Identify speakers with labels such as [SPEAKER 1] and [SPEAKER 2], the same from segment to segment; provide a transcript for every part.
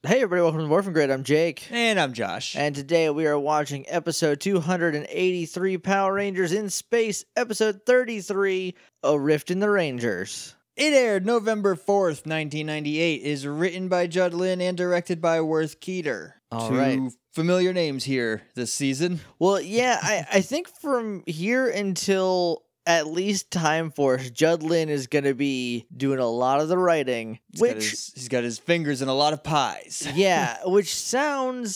[SPEAKER 1] Hey everybody, welcome to Morphin Grid. I'm Jake.
[SPEAKER 2] And I'm Josh.
[SPEAKER 1] And today we are watching episode 283, Power Rangers in Space, episode 33, A Rift in the Rangers.
[SPEAKER 2] It aired November 4th, 1998, is written by Judd Lynn and directed by Worth Keeter. Two familiar names here this season.
[SPEAKER 1] Well, yeah, I think from here until at least Time Force, Judd Lynn is going to be doing a lot of the writing.
[SPEAKER 2] He's got his fingers in a lot of pies.
[SPEAKER 1] Yeah, which sounds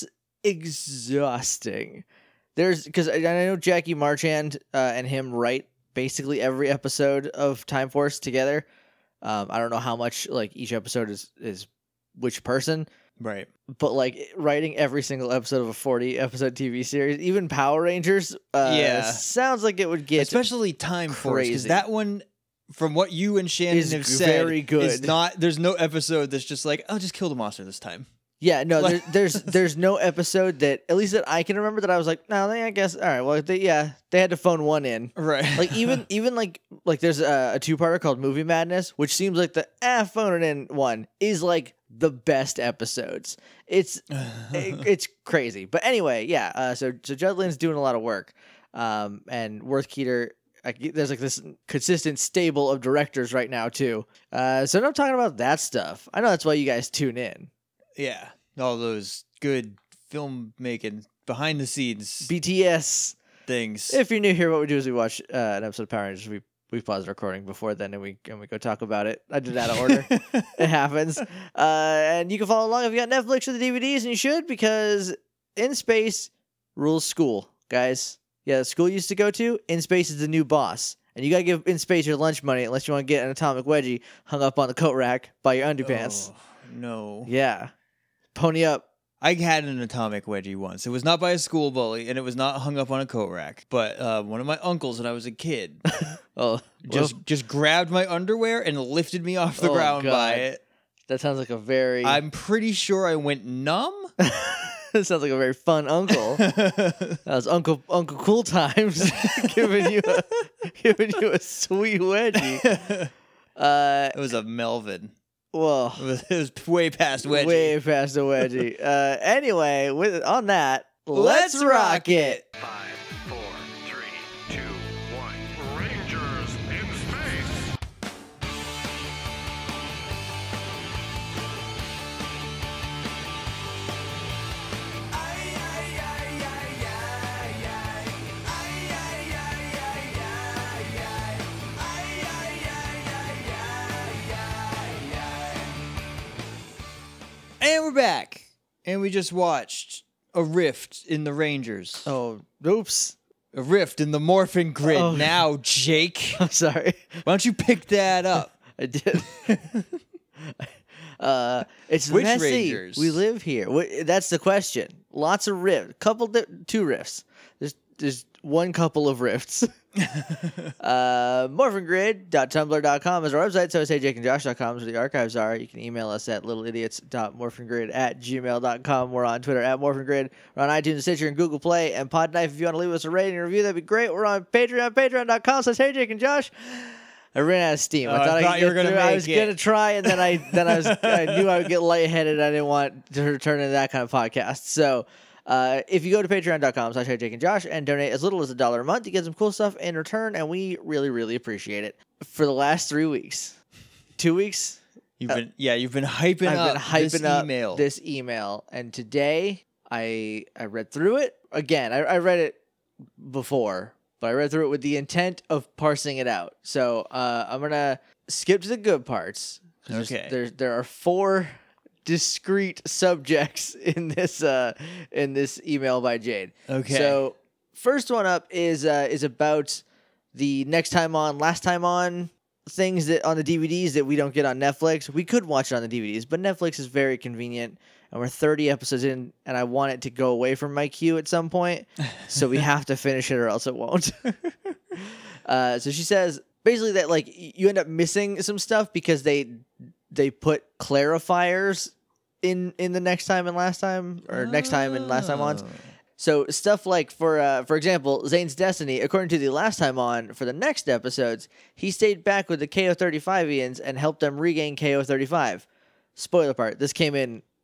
[SPEAKER 1] exhausting. Because I know Jackie Marchand and him write basically every episode of Time Force together. I don't know how much each episode is which person.
[SPEAKER 2] Right.
[SPEAKER 1] But writing every single episode of a 40-episode TV series, even Power Rangers, sounds like it would get
[SPEAKER 2] especially Time Force, because
[SPEAKER 1] crazy.
[SPEAKER 2] that one, from what you and Shannon have said,
[SPEAKER 1] very good.
[SPEAKER 2] Is not. There's no episode that's just like, oh, just kill the monster this time.
[SPEAKER 1] Yeah, no, there's no episode that, at least that I can remember, that I was like, no, I guess, all right, well, they had to phone one in.
[SPEAKER 2] Right.
[SPEAKER 1] Even there's a two-parter called Movie Madness, which seems like the phone it in one is the best episodes. It's crazy. But anyway, so Judd Lynn's doing a lot of work. And Worth Keeter, there's this consistent stable of directors right now too. So I'm talking about that stuff. I know that's why you guys tune in.
[SPEAKER 2] Yeah, all those good filmmaking behind the scenes
[SPEAKER 1] BTS
[SPEAKER 2] things.
[SPEAKER 1] If you're new here, what we do is we watch an episode of Power Rangers. We pause the recording before then, and we go talk about it. I did out of order. It happens. And you can follow along if you got Netflix or the DVDs, and you should, because In Space rules school, guys. Yeah, the school you used to go to, In Space is the new boss. And you got to give In Space your lunch money unless you want to get an atomic wedgie hung up on the coat rack by your underpants.
[SPEAKER 2] Oh, no.
[SPEAKER 1] Yeah. Pony up.
[SPEAKER 2] I had an atomic wedgie once. It was not by a school bully, and it was not hung up on a coat rack. But one of my uncles when I was a kid just grabbed my underwear and lifted me off the ground by it.
[SPEAKER 1] That sounds like a very...
[SPEAKER 2] I'm pretty sure I went numb.
[SPEAKER 1] That sounds like a very fun uncle. That was Uncle Cool Times giving you a sweet wedgie.
[SPEAKER 2] It was a Melvin.
[SPEAKER 1] Whoa.
[SPEAKER 2] It was way past wedgie.
[SPEAKER 1] Way past a wedgie. Anyway, on that, let's rock it.
[SPEAKER 3] 5, 4, 3, 2, 1. Rangers in space.
[SPEAKER 2] And we're back. And we just watched A Rift in the Rangers.
[SPEAKER 1] Oh, oops.
[SPEAKER 2] A Rift in the Morphin Grid.
[SPEAKER 1] Oh.
[SPEAKER 2] Now, Jake.
[SPEAKER 1] I'm sorry.
[SPEAKER 2] Why don't you pick that up?
[SPEAKER 1] I did. It's
[SPEAKER 2] Which
[SPEAKER 1] messy.
[SPEAKER 2] Rangers?
[SPEAKER 1] We live here. That's the question. Lots of rifts. Two rifts. There's one couple of rifts. Morphingrid.tumblr.com is our website. So is HeyJakeandJosh.com is where the archives are. You can email us at littleidiots.morphingrid@gmail.com. We're on Twitter at morphingrid. We're on iTunes, Stitcher, and Google Play. And Podknife, if you want to leave us a rating and review, that'd be great. We're on Patreon, patreon.com/HeyJakeandJosh. I ran out of steam. I thought
[SPEAKER 2] you were going to make it.
[SPEAKER 1] I was going to try, and then I knew I would get lightheaded. I didn't want to turn into that kind of podcast. So if you go to patreon.com/HeyJakeandJosh and donate as little as $1 a month, you get some cool stuff in return, and we really, really appreciate it. For the last 3 weeks, 2 weeks,
[SPEAKER 2] You've been hyping up
[SPEAKER 1] this email, and today I read through it again. I read it before, but I read through it with the intent of parsing it out. So I'm gonna skip to the good parts.
[SPEAKER 2] Okay.
[SPEAKER 1] There are 4 discrete subjects in this email by Jade.
[SPEAKER 2] Okay.
[SPEAKER 1] So first one up is about the next time on, last time on things that on the DVDs that we don't get on Netflix. We could watch it on the DVDs, but Netflix is very convenient, and we're 30 episodes in, and I want it to go away from my queue at some point, so we have to finish it or else it won't. So she says basically that you end up missing some stuff because they put clarifiers in the next time and last time, or next time and last time on. So stuff like, for example, Zane's Destiny, according to the last time on, for the next episodes, he stayed back with the KO-35ians and helped them regain KO-35. Spoiler part, this came in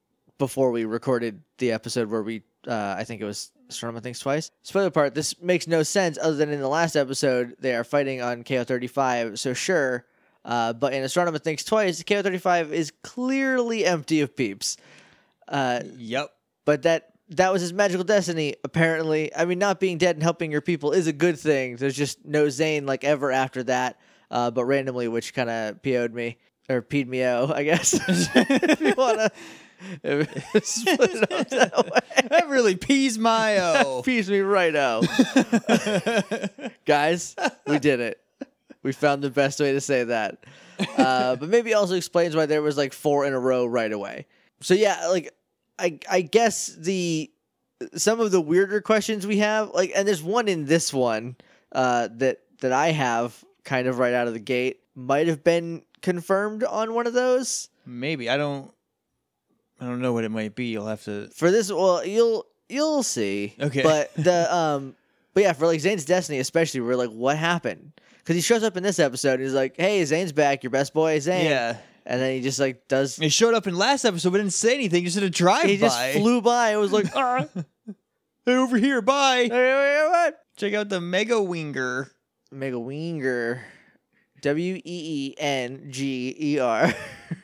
[SPEAKER 1] before we recorded the episode where we, I think it was Astronema Thinks Twice. Spoiler part, this makes no sense other than in the last episode, they are fighting on KO-35, so sure. But in Astronema Thinks Twice, KO-35 is clearly empty of peeps.
[SPEAKER 2] Yep.
[SPEAKER 1] But that was his magical destiny, apparently. I mean, not being dead and helping your people is a good thing. There's just no Zane like ever after that, but randomly, which kind of PO'd me. Or peed me out, I guess. If you want to split it up that way.
[SPEAKER 2] That really pees my o.
[SPEAKER 1] Pees me right out. Guys, we did it. We found the best way to say that. But maybe also explains why there was like 4 in a row right away. So yeah, like I guess some of the weirder questions we have, like, and there's one in this one that I have kind of right out of the gate, might have been confirmed on one of those.
[SPEAKER 2] Maybe. I don't know what it might be. You'll have to
[SPEAKER 1] For this, well, you'll see.
[SPEAKER 2] Okay.
[SPEAKER 1] But but yeah, for like Zane's Destiny especially, we're like, what happened? Because he shows up in this episode and he's like, hey, Zane's back, your best boy, Zane.
[SPEAKER 2] Yeah.
[SPEAKER 1] And then he just like does.
[SPEAKER 2] He showed up in last episode but didn't say anything, just did a drive-by.
[SPEAKER 1] He just flew by and was like,
[SPEAKER 2] Hey, over here, bye.
[SPEAKER 1] hey, what?
[SPEAKER 2] Check out the Mega Winger.
[SPEAKER 1] Mega Winger. Weenger.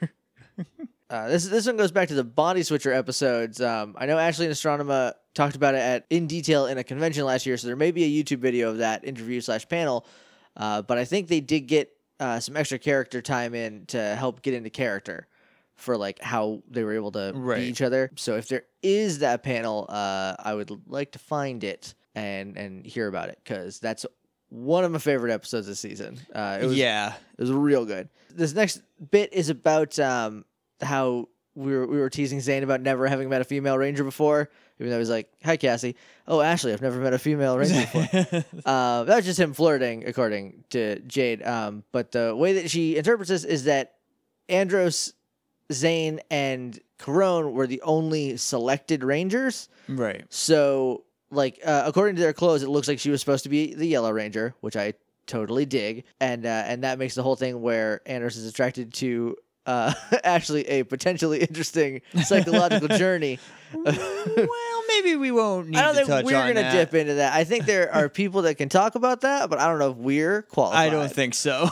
[SPEAKER 1] This one goes back to the Body Switcher episodes. I know Ashley and Astronema talked about it in detail in a convention last year, so there may be a YouTube video of that interview/panel. But I think they did get some extra character time in to help get into character for like how they were able to be each other. So if there is that panel, I would like to find it and hear about it, because that's one of my favorite episodes this season. It was real good. This next bit is about how we were teasing Zane about never having met a female ranger before, even though he was like, hi, Cassie. Oh, Ashley, I've never met a female ranger before. That was just him flirting, according to Jade. But the way that she interprets this is that Andros, Zane, and Karone were the only selected rangers.
[SPEAKER 2] Right.
[SPEAKER 1] So, like, according to their clothes, it looks like she was supposed to be the Yellow Ranger, which I totally dig. And that makes the whole thing where Andros is attracted to actually a potentially interesting psychological journey.
[SPEAKER 2] Well, maybe we won't need to touch on that.
[SPEAKER 1] I don't think we're going to dip into that. I think there are people that can talk about that, but I don't know if we're qualified.
[SPEAKER 2] I don't think so.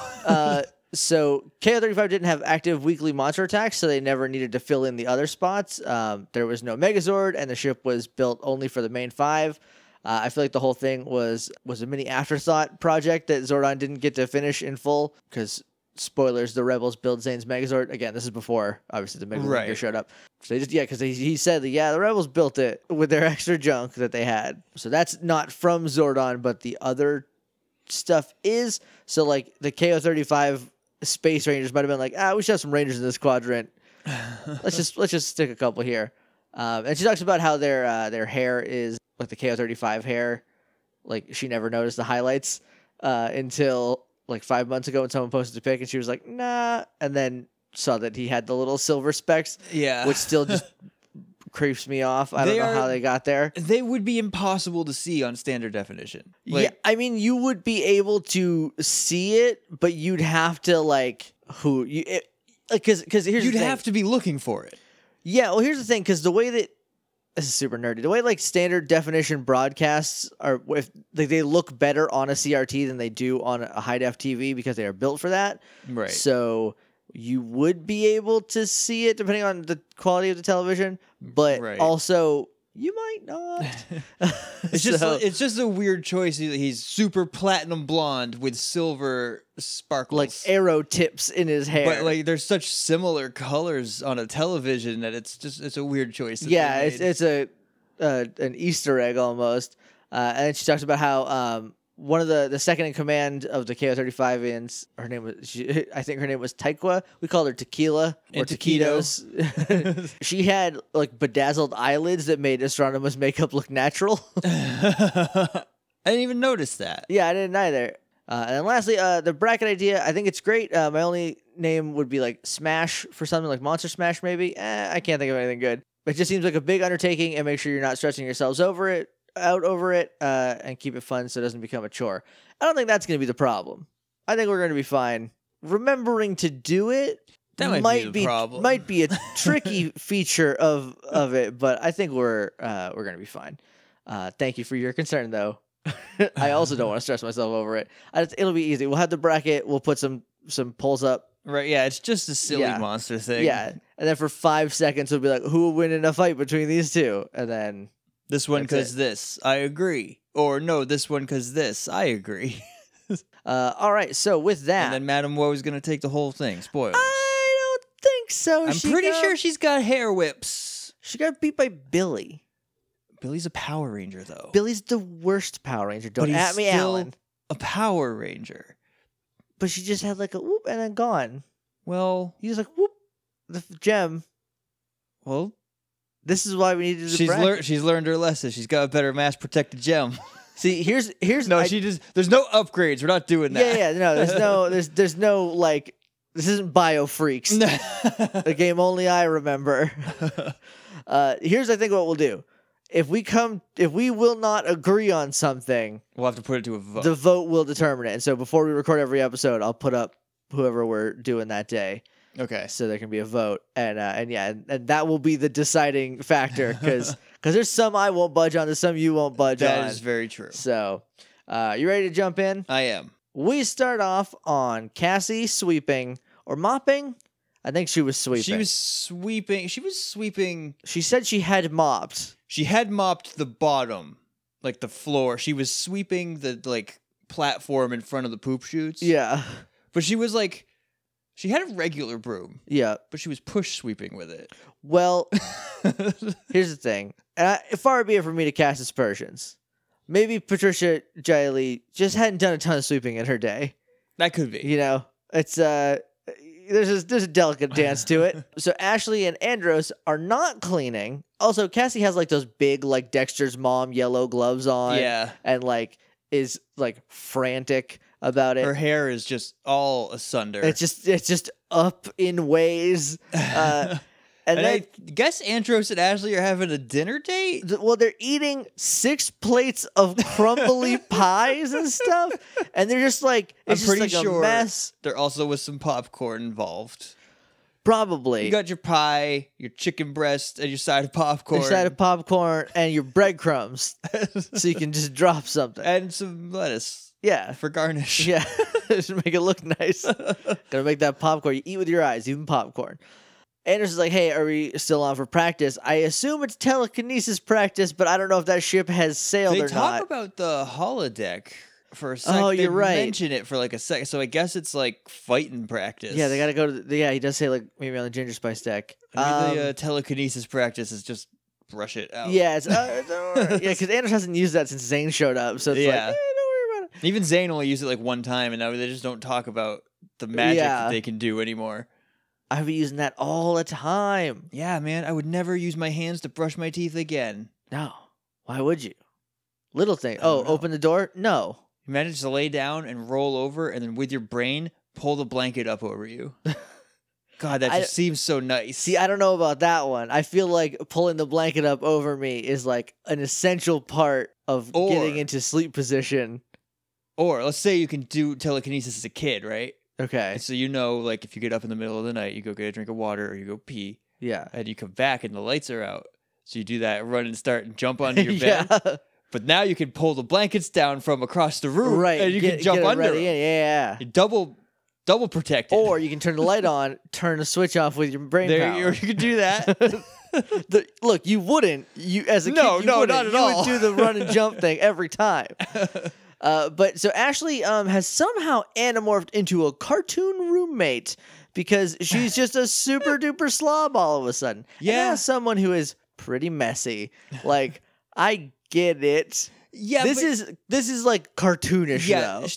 [SPEAKER 1] So KO-35 didn't have active weekly monster attacks, so they never needed to fill in the other spots. There was no Megazord, and the ship was built only for the main 5. I feel like the whole thing was a mini afterthought project that Zordon didn't get to finish in full, because, spoilers, the Rebels built Zane's Megazord. Again, this is before, obviously, the Megazord showed up. So they just, because he said that, the Rebels built it with their extra junk that they had. So that's not from Zordon, but the other stuff is. So, like, the KO-35 Space Rangers might have been like, we should have some Rangers in this quadrant. Let's just stick a couple here. And she talks about how their hair is like the KO-35 hair. Like, she never noticed the highlights until like 5 months ago when someone posted a pic, and she was like, nah, and then saw that he had the little silver specks. Yeah, which still just creeps me off. I don't know how they got there.
[SPEAKER 2] They would be impossible to see on standard definition.
[SPEAKER 1] Yeah, I mean, you would be able to see it, but you'd have to because here's the thing.
[SPEAKER 2] You'd have to be looking for it.
[SPEAKER 1] Yeah, well, here's the thing, because the way that this is super nerdy. The way like standard definition broadcasts are, if they look better on a CRT than they do on a high def TV because they are built for that.
[SPEAKER 2] Right.
[SPEAKER 1] So you would be able to see it depending on the quality of the television, but also you might not.
[SPEAKER 2] It's just a weird choice. He's super platinum blonde with silver sparkles,
[SPEAKER 1] like arrow tips in his hair.
[SPEAKER 2] But like, there's such similar colors on a television that it's a weird choice.
[SPEAKER 1] Yeah, it's an Easter egg almost. And she talks about how one of the second in command of the KO-35ians, I think her name was Taikwa. We called her Tequila or Taquitos. She had like bedazzled eyelids that made Astronema's makeup look natural.
[SPEAKER 2] I didn't even notice that.
[SPEAKER 1] Yeah, I didn't either. And then lastly, the bracket idea, I think it's great. My only name would be like Smash for something like Monster Smash maybe. I can't think of anything good. It just seems like a big undertaking, and make sure you're not stressing yourselves out over it, and keep it fun so it doesn't become a chore. I don't think that's going to be the problem. I think we're going to be fine remembering to do it.
[SPEAKER 2] That might be the problem.
[SPEAKER 1] Might be a tricky feature of it, but I think we're gonna be fine. Thank you for your concern, though. I also don't want to stress myself over it. It'll be easy. We'll have the bracket. We'll put some polls up.
[SPEAKER 2] Right, yeah, it's just a silly monster thing.
[SPEAKER 1] Yeah, and then for 5 seconds we'll be like, who will win in a fight between these two? And then
[SPEAKER 2] this one because this, I agree. Or no, this one because this, I agree.
[SPEAKER 1] All right, so with that,
[SPEAKER 2] and then Madame Woe is going to take the whole thing. Spoilers.
[SPEAKER 1] I don't think so.
[SPEAKER 2] I'm pretty sure she's got hair whips.
[SPEAKER 1] She got beat by Billy.
[SPEAKER 2] Billy's a Power Ranger, though.
[SPEAKER 1] Billy's the worst Power Ranger. Don't
[SPEAKER 2] but he's
[SPEAKER 1] at me,
[SPEAKER 2] still
[SPEAKER 1] Alan.
[SPEAKER 2] A Power Ranger.
[SPEAKER 1] But she just had like a whoop and then gone.
[SPEAKER 2] Well,
[SPEAKER 1] He's like whoop, the gem.
[SPEAKER 2] Well,
[SPEAKER 1] this is why we need to do the bracket.
[SPEAKER 2] She's learned her lesson. She's got a better mass protected gem.
[SPEAKER 1] See, here's
[SPEAKER 2] no. There's no upgrades. We're not doing that.
[SPEAKER 1] Yeah. No, there's no like. This isn't Bio Freaks. A game only I remember. Here's I think what we'll do. If we will not agree on something,
[SPEAKER 2] we'll have to put it to a vote.
[SPEAKER 1] The vote will determine it. And so before we record every episode, I'll put up whoever we're doing that day.
[SPEAKER 2] Okay.
[SPEAKER 1] So there can be a vote, and that will be the deciding factor because there's some I won't budge on, there's some you won't budge on.
[SPEAKER 2] That is very true.
[SPEAKER 1] So, you ready to jump in?
[SPEAKER 2] I am.
[SPEAKER 1] We start off on Cassie sweeping or mopping. I think she was sweeping.
[SPEAKER 2] She was sweeping.
[SPEAKER 1] She said she had mopped.
[SPEAKER 2] She had mopped the bottom, like the floor. She was sweeping the like platform in front of the poop chutes.
[SPEAKER 1] Yeah.
[SPEAKER 2] But she was like, she had a regular broom.
[SPEAKER 1] Yeah.
[SPEAKER 2] But she was push sweeping with it.
[SPEAKER 1] Well, here's the thing. Far be it from me to cast aspersions. Maybe Patricia Giley just hadn't done a ton of sweeping in her day.
[SPEAKER 2] That could be.
[SPEAKER 1] You know, it's there's a delicate dance to it. So Ashley and Andros are not cleaning. Also, Cassie has like those big like Dexter's mom yellow gloves on.
[SPEAKER 2] Yeah.
[SPEAKER 1] And like is like frantic about it.
[SPEAKER 2] Her hair is just all asunder.
[SPEAKER 1] It's just up in ways. And then,
[SPEAKER 2] I guess Andros and Ashley are having a dinner date?
[SPEAKER 1] Well, they're eating 6 plates of crumbly pies and stuff, and they're just like, it's
[SPEAKER 2] I'm pretty
[SPEAKER 1] just like
[SPEAKER 2] sure
[SPEAKER 1] a mess.
[SPEAKER 2] There also was some popcorn involved.
[SPEAKER 1] Probably.
[SPEAKER 2] You got your pie, your chicken breast, and your side of popcorn.
[SPEAKER 1] Your side of popcorn and your breadcrumbs, so you can just drop something.
[SPEAKER 2] And some lettuce.
[SPEAKER 1] Yeah.
[SPEAKER 2] For garnish.
[SPEAKER 1] Yeah. Just make it look nice. Gotta make that popcorn. You eat with your eyes, even popcorn. Anders is like, hey, are we still on for practice? I assume it's telekinesis practice, but I don't know if that ship has sailed or not.
[SPEAKER 2] They talk about the holodeck for a second.
[SPEAKER 1] Oh, you're right.
[SPEAKER 2] They mention it for like a second, so I guess it's like fighting practice.
[SPEAKER 1] Yeah, they gotta go to he does say like maybe on the Ginger Spice deck.
[SPEAKER 2] Maybe the telekinesis practice is just brush it out.
[SPEAKER 1] Yeah, it's, don't worry. Yeah, because Anders hasn't used that since Zane showed up, so it's like, don't worry about it.
[SPEAKER 2] Even Zane only used it like one time, and now they just don't talk about the magic that they can do anymore.
[SPEAKER 1] I've been using that all the time.
[SPEAKER 2] Yeah, man, I would never use my hands to brush my teeth again.
[SPEAKER 1] No. Why would you? Little thing. Oh, open the door? No.
[SPEAKER 2] You manage to lay down and roll over, and then with your brain, pull the blanket up over you. God, that just seems so nice.
[SPEAKER 1] See, I don't know about that one. I feel like pulling the blanket up over me is like an essential part of getting into sleep position.
[SPEAKER 2] Or let's say you can do telekinesis as a kid, right?
[SPEAKER 1] Okay.
[SPEAKER 2] And so you know, like, if you get up in the middle of the night, you go get a drink of water or you go pee.
[SPEAKER 1] Yeah.
[SPEAKER 2] And you come back and the lights are out. So you do that, run and start and jump onto your bed.
[SPEAKER 1] Yeah.
[SPEAKER 2] But now you can pull the blankets down from across the room.
[SPEAKER 1] Right.
[SPEAKER 2] And you can jump under them.
[SPEAKER 1] Yeah.
[SPEAKER 2] You're double protected.
[SPEAKER 1] Or you can turn the light on, turn the switch off with your brain power.
[SPEAKER 2] You can do that.
[SPEAKER 1] Look, you wouldn't. As a kid, you
[SPEAKER 2] not
[SPEAKER 1] wouldn't.
[SPEAKER 2] at
[SPEAKER 1] You
[SPEAKER 2] all.
[SPEAKER 1] would do the run and jump thing every time. But so Ashley has somehow anamorphed into a cartoon roommate because she's just a super duper slob all of a sudden.
[SPEAKER 2] Yeah.
[SPEAKER 1] And as someone who is pretty messy, like I get it.
[SPEAKER 2] Yeah,
[SPEAKER 1] this is like cartoonish though.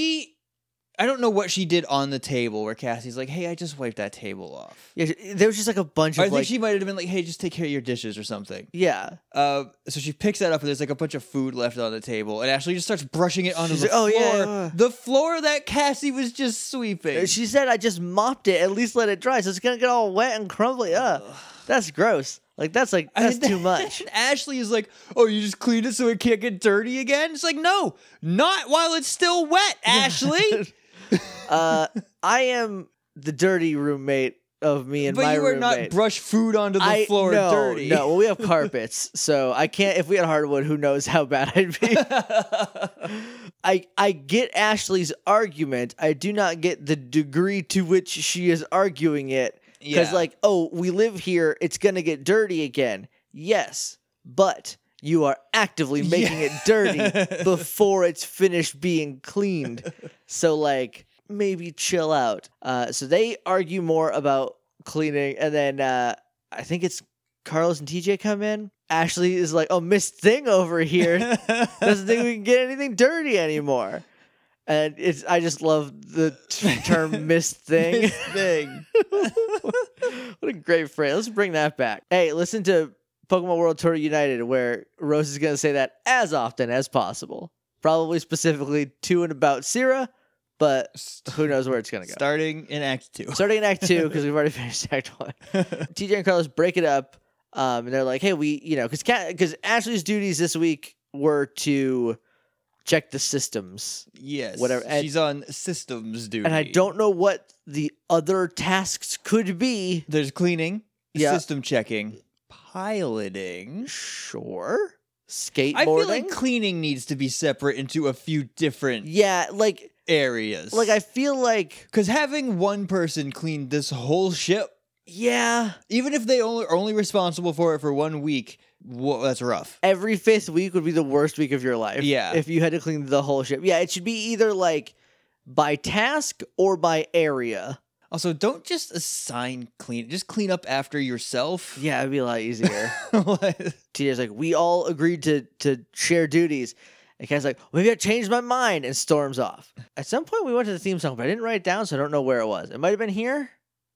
[SPEAKER 2] I don't know what she did on the table where Cassie's like, hey, I just wiped that table off.
[SPEAKER 1] Yeah, there was just like a bunch of
[SPEAKER 2] I think she might have been like, hey, just take care of your dishes or something.
[SPEAKER 1] Yeah.
[SPEAKER 2] So she picks that up and there's like a bunch of food left on the table and Ashley just starts brushing it onto the
[SPEAKER 1] like, oh,
[SPEAKER 2] floor.
[SPEAKER 1] yeah.
[SPEAKER 2] The floor that Cassie was just sweeping.
[SPEAKER 1] She said, I just mopped it. At least let it dry. So it's going to get all wet and crumbly. That's gross. That's too much.
[SPEAKER 2] Ashley is like, oh, you just cleaned it so it can't get dirty again? It's like, no, not while it's still wet, Ashley.
[SPEAKER 1] I am the dirty roommate of me and
[SPEAKER 2] But
[SPEAKER 1] my
[SPEAKER 2] you are
[SPEAKER 1] roommate.
[SPEAKER 2] not brush food onto the floor
[SPEAKER 1] no,
[SPEAKER 2] dirty.
[SPEAKER 1] No, well, we have carpets, so I can't. If we had hardwood, who knows how bad I'd be. I get Ashley's argument. I do not get the degree to which she is arguing it. Because,
[SPEAKER 2] Yeah.
[SPEAKER 1] oh, we live here, it's going to get dirty again. Yes, but you are actively making it dirty before it's finished being cleaned. So, maybe chill out. So they argue more about cleaning, and then I think it's Carlos and TJ come in. Ashley is like, oh, Miss Thing over here doesn't think we can get anything dirty anymore. And I just love the term Miss Thing.
[SPEAKER 2] Miss Thing.
[SPEAKER 1] What a great phrase. Let's bring that back. Hey, listen to Pokemon World Tour United, where Rose is going to say that as often as possible. Probably specifically to and about Sierra, but who knows where it's going to go.
[SPEAKER 2] Starting in Act 2.
[SPEAKER 1] Starting in Act 2, because we've already finished Act 1. TJ and Carlos break it up, and they're like, hey, because Ashley's duties this week were to check the systems.
[SPEAKER 2] Yes.
[SPEAKER 1] Whatever. And,
[SPEAKER 2] she's on systems duty.
[SPEAKER 1] and I don't know what the other tasks could be.
[SPEAKER 2] There's cleaning,
[SPEAKER 1] Yeah.
[SPEAKER 2] system checking, piloting.
[SPEAKER 1] Sure. Skateboarding.
[SPEAKER 2] I feel like cleaning needs to be separate into a few different
[SPEAKER 1] yeah,
[SPEAKER 2] areas.
[SPEAKER 1] I feel like,
[SPEAKER 2] Because having one person clean this whole ship,
[SPEAKER 1] yeah,
[SPEAKER 2] even if they are only responsible for it for 1 week, that's rough.
[SPEAKER 1] every 5th week would be the worst week of your life.
[SPEAKER 2] Yeah.
[SPEAKER 1] If you had to clean the whole ship. Yeah, it should be either by task or by area.
[SPEAKER 2] Also, don't just assign clean. Just clean up after yourself.
[SPEAKER 1] Yeah, it'd be a lot easier.
[SPEAKER 2] What?
[SPEAKER 1] TJ's like, we all agreed to share duties. And Ken's like, maybe I changed my mind, and storms off. At some point, we went to the theme song, but I didn't write it down, so I don't know where it was. It might have been here.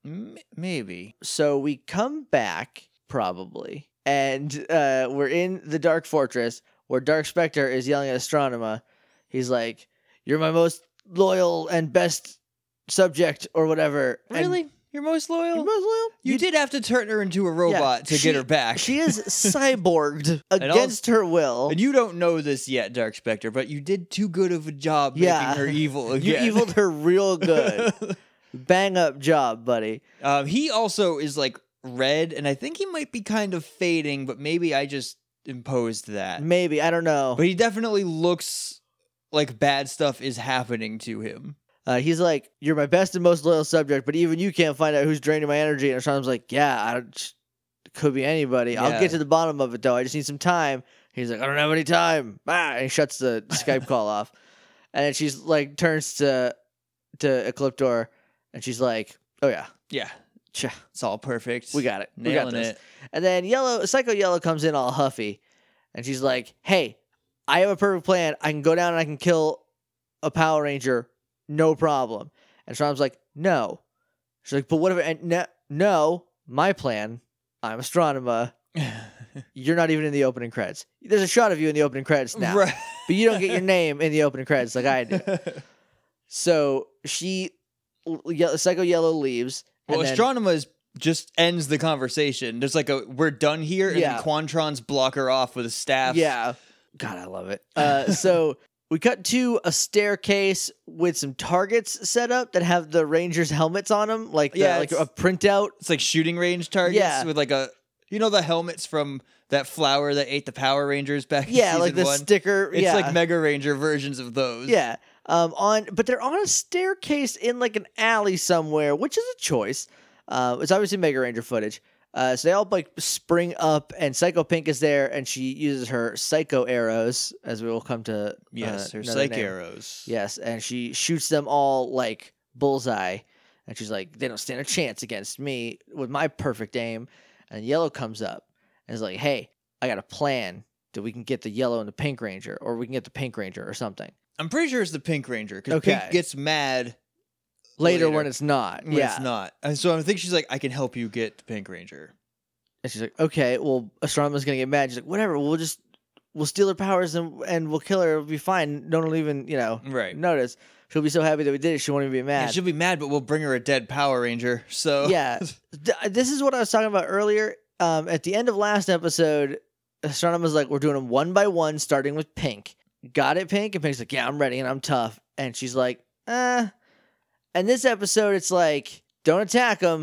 [SPEAKER 2] Maybe.
[SPEAKER 1] So we come back, probably, and we're in the Dark Fortress, where Dark Spectre is yelling at Astronema. He's like, you're my most loyal and best subject, or whatever. And
[SPEAKER 2] Really? You're most loyal?
[SPEAKER 1] you're most loyal?
[SPEAKER 2] You did have to turn her into a robot to get her back.
[SPEAKER 1] She is cyborged against her will.
[SPEAKER 2] And you don't know this yet, Dark Spectre, but you did too good of a job
[SPEAKER 1] Yeah.
[SPEAKER 2] making her evil
[SPEAKER 1] You
[SPEAKER 2] again.
[SPEAKER 1] eviled her real good. Bang up job, buddy.
[SPEAKER 2] He also is red, and I think he might be kind of fading, but maybe I just imposed that.
[SPEAKER 1] Maybe, I don't know.
[SPEAKER 2] But he definitely looks like bad stuff is happening to him.
[SPEAKER 1] He's like, you're my best and most loyal subject, but even you can't find out who's draining my energy. And Sean's like, yeah, it could be anybody. I'll
[SPEAKER 2] Yeah.
[SPEAKER 1] get to the bottom of it, though. I just need some time. He's like, I don't have any time. And he shuts the Skype call off. And then she's like, turns to Ecliptor, and she's like, oh, yeah.
[SPEAKER 2] Yeah,
[SPEAKER 1] Cha,
[SPEAKER 2] it's all perfect.
[SPEAKER 1] we got it. We got
[SPEAKER 2] Nailing
[SPEAKER 1] this.
[SPEAKER 2] it.
[SPEAKER 1] And then Psycho Yellow comes in all huffy, and she's like, hey, I have a perfect plan. I can go down and I can kill a Power Ranger, no problem. And Sean's like, no. She's like, but whatever. And no, my plan, I'm Astronema. You're not even in the opening credits. There's a shot of you in the opening credits now,
[SPEAKER 2] Right.
[SPEAKER 1] but you don't get your name in the opening credits like I do. So Psycho Yellow leaves.
[SPEAKER 2] Well,
[SPEAKER 1] and then-
[SPEAKER 2] Astronema just ends the conversation. There's we're done here, and
[SPEAKER 1] Yeah.
[SPEAKER 2] then Quantrons block her off with a staff.
[SPEAKER 1] Yeah. God, I love it. So we cut to a staircase with some targets set up that have the Rangers' helmets on them, like
[SPEAKER 2] Yeah,
[SPEAKER 1] like
[SPEAKER 2] it's-
[SPEAKER 1] a printout.
[SPEAKER 2] It's like shooting range targets
[SPEAKER 1] Yeah.
[SPEAKER 2] with the helmets from that flower that ate the Power Rangers back in
[SPEAKER 1] Yeah,
[SPEAKER 2] season
[SPEAKER 1] like the
[SPEAKER 2] 1.
[SPEAKER 1] sticker.
[SPEAKER 2] It's
[SPEAKER 1] yeah.
[SPEAKER 2] like Mega Ranger versions of those.
[SPEAKER 1] Yeah. But they're on a staircase in like an alley somewhere, which is a choice. It's obviously Mega Ranger footage. So they all spring up, and Psycho Pink is there, and she uses her Psycho arrows, as we will come to.
[SPEAKER 2] Yes, her
[SPEAKER 1] another
[SPEAKER 2] psych
[SPEAKER 1] name.
[SPEAKER 2] arrows.
[SPEAKER 1] Yes, and she shoots them all like bullseye, and she's like, "They don't stand a chance against me with my perfect aim." And Yellow comes up and is like, "Hey, I got a plan that we can get the Yellow and the Pink Ranger, or we can get the Pink Ranger or something."
[SPEAKER 2] I'm pretty sure it's the Pink Ranger because
[SPEAKER 1] Okay.
[SPEAKER 2] Pink gets mad
[SPEAKER 1] Later when it's not.
[SPEAKER 2] when
[SPEAKER 1] yeah.
[SPEAKER 2] it's not. And so I think she's like, I can help you get the Pink Ranger.
[SPEAKER 1] And she's like, okay, well, Astronema's gonna get mad. She's like, whatever, we'll steal her powers and we'll kill her. It'll be fine. No one will even,
[SPEAKER 2] Right.
[SPEAKER 1] notice. She'll be so happy that we did it. She won't even be
[SPEAKER 2] Yeah,
[SPEAKER 1] mad.
[SPEAKER 2] she'll be mad, but we'll bring her a dead Power Ranger. So
[SPEAKER 1] Yeah. This is what I was talking about earlier. At the end of last episode, Astronema's like, we're doing them one by one, starting with Pink. Got it, Pink? And Pink's like, yeah, I'm ready and I'm tough. And she's like, And this episode, it's like, don't attack them.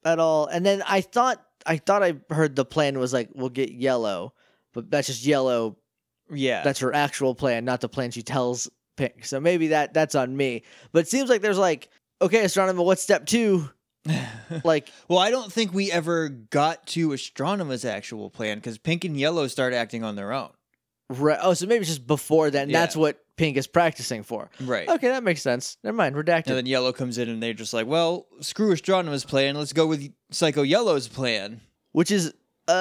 [SPEAKER 1] at all. And then I thought I heard the plan was like we'll get Yellow, but that's just Yellow.
[SPEAKER 2] Yeah.
[SPEAKER 1] That's her actual plan, not the plan she tells Pink. So maybe that's on me. But it seems like there's like, okay, Astronema, what's step 2? Like,
[SPEAKER 2] well, I don't think we ever got to Astronema's actual plan because Pink and Yellow start acting on their own.
[SPEAKER 1] right, oh, so maybe it's just before then.
[SPEAKER 2] Yeah.
[SPEAKER 1] That's what Pink is practicing for.
[SPEAKER 2] Right.
[SPEAKER 1] Okay, that makes sense. Never mind, redacted.
[SPEAKER 2] And then Yellow comes in and they're just like, well, screw Astronema's plan. Let's go with Psycho Yellow's plan.
[SPEAKER 1] Which is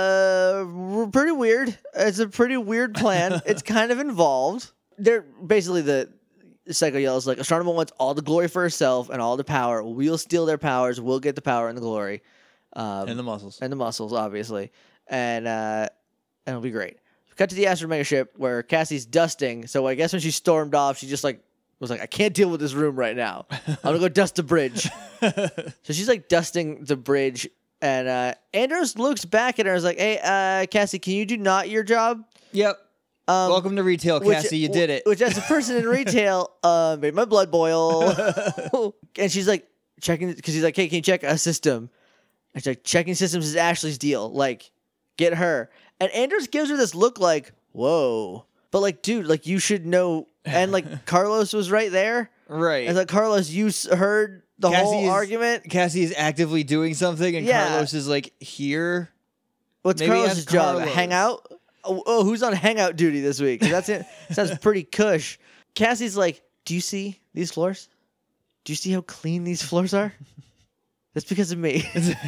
[SPEAKER 1] pretty weird. It's a pretty weird plan. It's kind of involved. They're basically the Psycho Yellow's like Astronema wants all the glory for herself and all the power. We'll steal their powers. We'll get the power and the glory,
[SPEAKER 2] And the muscles.
[SPEAKER 1] and the muscles, obviously, and it'll be great. Cut to the Astro Mega ship where Cassie's dusting. So I guess when she stormed off, she just like was like, I can't deal with this room right now. I'm gonna go dust the bridge. So she's like dusting the bridge. And Andros looks back at her and is like, hey, Cassie, can you do not your job?
[SPEAKER 2] Yep. Welcome to retail, Cassie. You did it.
[SPEAKER 1] Which, as a person in retail, made my blood boil. And she's like, checking, because he's like, hey, can you check a system? And she's like, checking systems is Ashley's deal. Like, get her. And Andros gives her this look like, whoa. But, like, dude, like, you should know. And, like, Carlos was right there.
[SPEAKER 2] Right.
[SPEAKER 1] And, like, Carlos, you heard the whole argument.
[SPEAKER 2] Cassie is actively doing something, and
[SPEAKER 1] Yeah.
[SPEAKER 2] Carlos is like, here.
[SPEAKER 1] What's
[SPEAKER 2] Maybe
[SPEAKER 1] Carlos's
[SPEAKER 2] ask
[SPEAKER 1] job?
[SPEAKER 2] Carlos.
[SPEAKER 1] Hang out? Oh, who's on hangout duty this week? 'Cause that's it. Sounds pretty cush. Cassie's like, do you see these floors? Do you see how clean these floors are? That's because of me.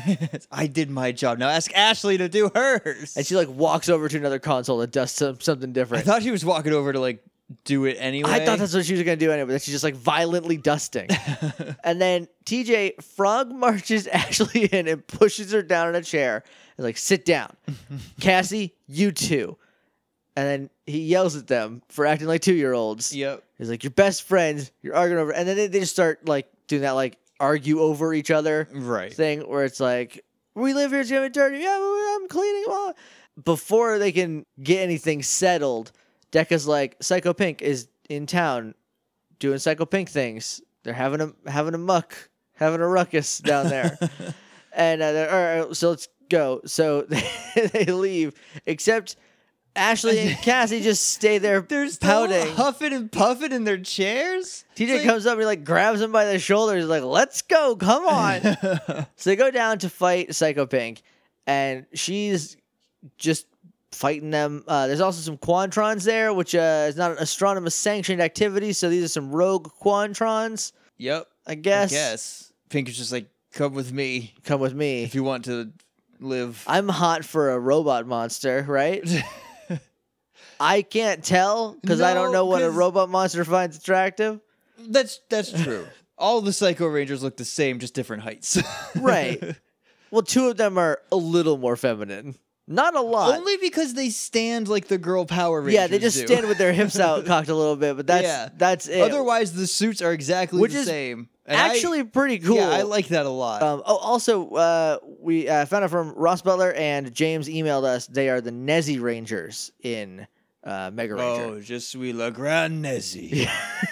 [SPEAKER 2] I did my job. Now ask Ashley to do hers.
[SPEAKER 1] And she like walks over to another console to dust something
[SPEAKER 2] I
[SPEAKER 1] different.
[SPEAKER 2] thought she was walking over to like do it anyway.
[SPEAKER 1] I thought that's what she was gonna do anyway, but she's just like violently dusting. And then TJ frog marches Ashley in and pushes her down in a chair and like, sit down. Cassie, you too. And then he yells at them for acting like 2-year-olds.
[SPEAKER 2] Yep.
[SPEAKER 1] He's like, you're best friends, you're arguing over, and then they just start like doing that like argue over each other
[SPEAKER 2] Right.
[SPEAKER 1] thing where it's like, we live here, it's gonna be dirty. Yeah, I'm cleaning them all. Before they can get anything settled, Decca's like, Psycho Pink is in town doing Psycho Pink things. They're having a muck, having a ruckus down there. And they're, all right, so let's go. So they leave, except Ashley and Cassie just stay there
[SPEAKER 2] They're still
[SPEAKER 1] pouting.
[SPEAKER 2] huffing and puffing in their chairs.
[SPEAKER 1] TJ
[SPEAKER 2] It's like-
[SPEAKER 1] comes up and he like grabs him by the shoulders, like, let's go, come on. So they go down to fight Psycho Pink, and she's just fighting them. There's also some Quantrons there, which is not an Astronomus sanctioned activity, so these are some rogue Quantrons,
[SPEAKER 2] Yep.
[SPEAKER 1] I guess.
[SPEAKER 2] I guess. Pink is just like, come with me
[SPEAKER 1] Come with me.
[SPEAKER 2] if you want to live.
[SPEAKER 1] I'm hot for a robot monster, right? I can't tell because I don't
[SPEAKER 2] No,
[SPEAKER 1] know what a
[SPEAKER 2] 'cause-
[SPEAKER 1] robot monster finds attractive.
[SPEAKER 2] That's true. All the Psycho Rangers look the same, just different heights.
[SPEAKER 1] Right. Well, 2 of them are a little more feminine. Not a lot.
[SPEAKER 2] Only because they stand like the girl Power Rangers.
[SPEAKER 1] Yeah, they just
[SPEAKER 2] do.
[SPEAKER 1] stand with their hips out cocked a little bit, but that's it.
[SPEAKER 2] Otherwise, the suits are exactly
[SPEAKER 1] Which
[SPEAKER 2] the
[SPEAKER 1] is
[SPEAKER 2] same. And
[SPEAKER 1] actually pretty cool.
[SPEAKER 2] Yeah, I like that a lot.
[SPEAKER 1] Also, we found out from Ross Butler and James emailed us. They are the Nezzy Rangers in Mega Ranger.
[SPEAKER 2] Oh, je suis le grand Nezzy.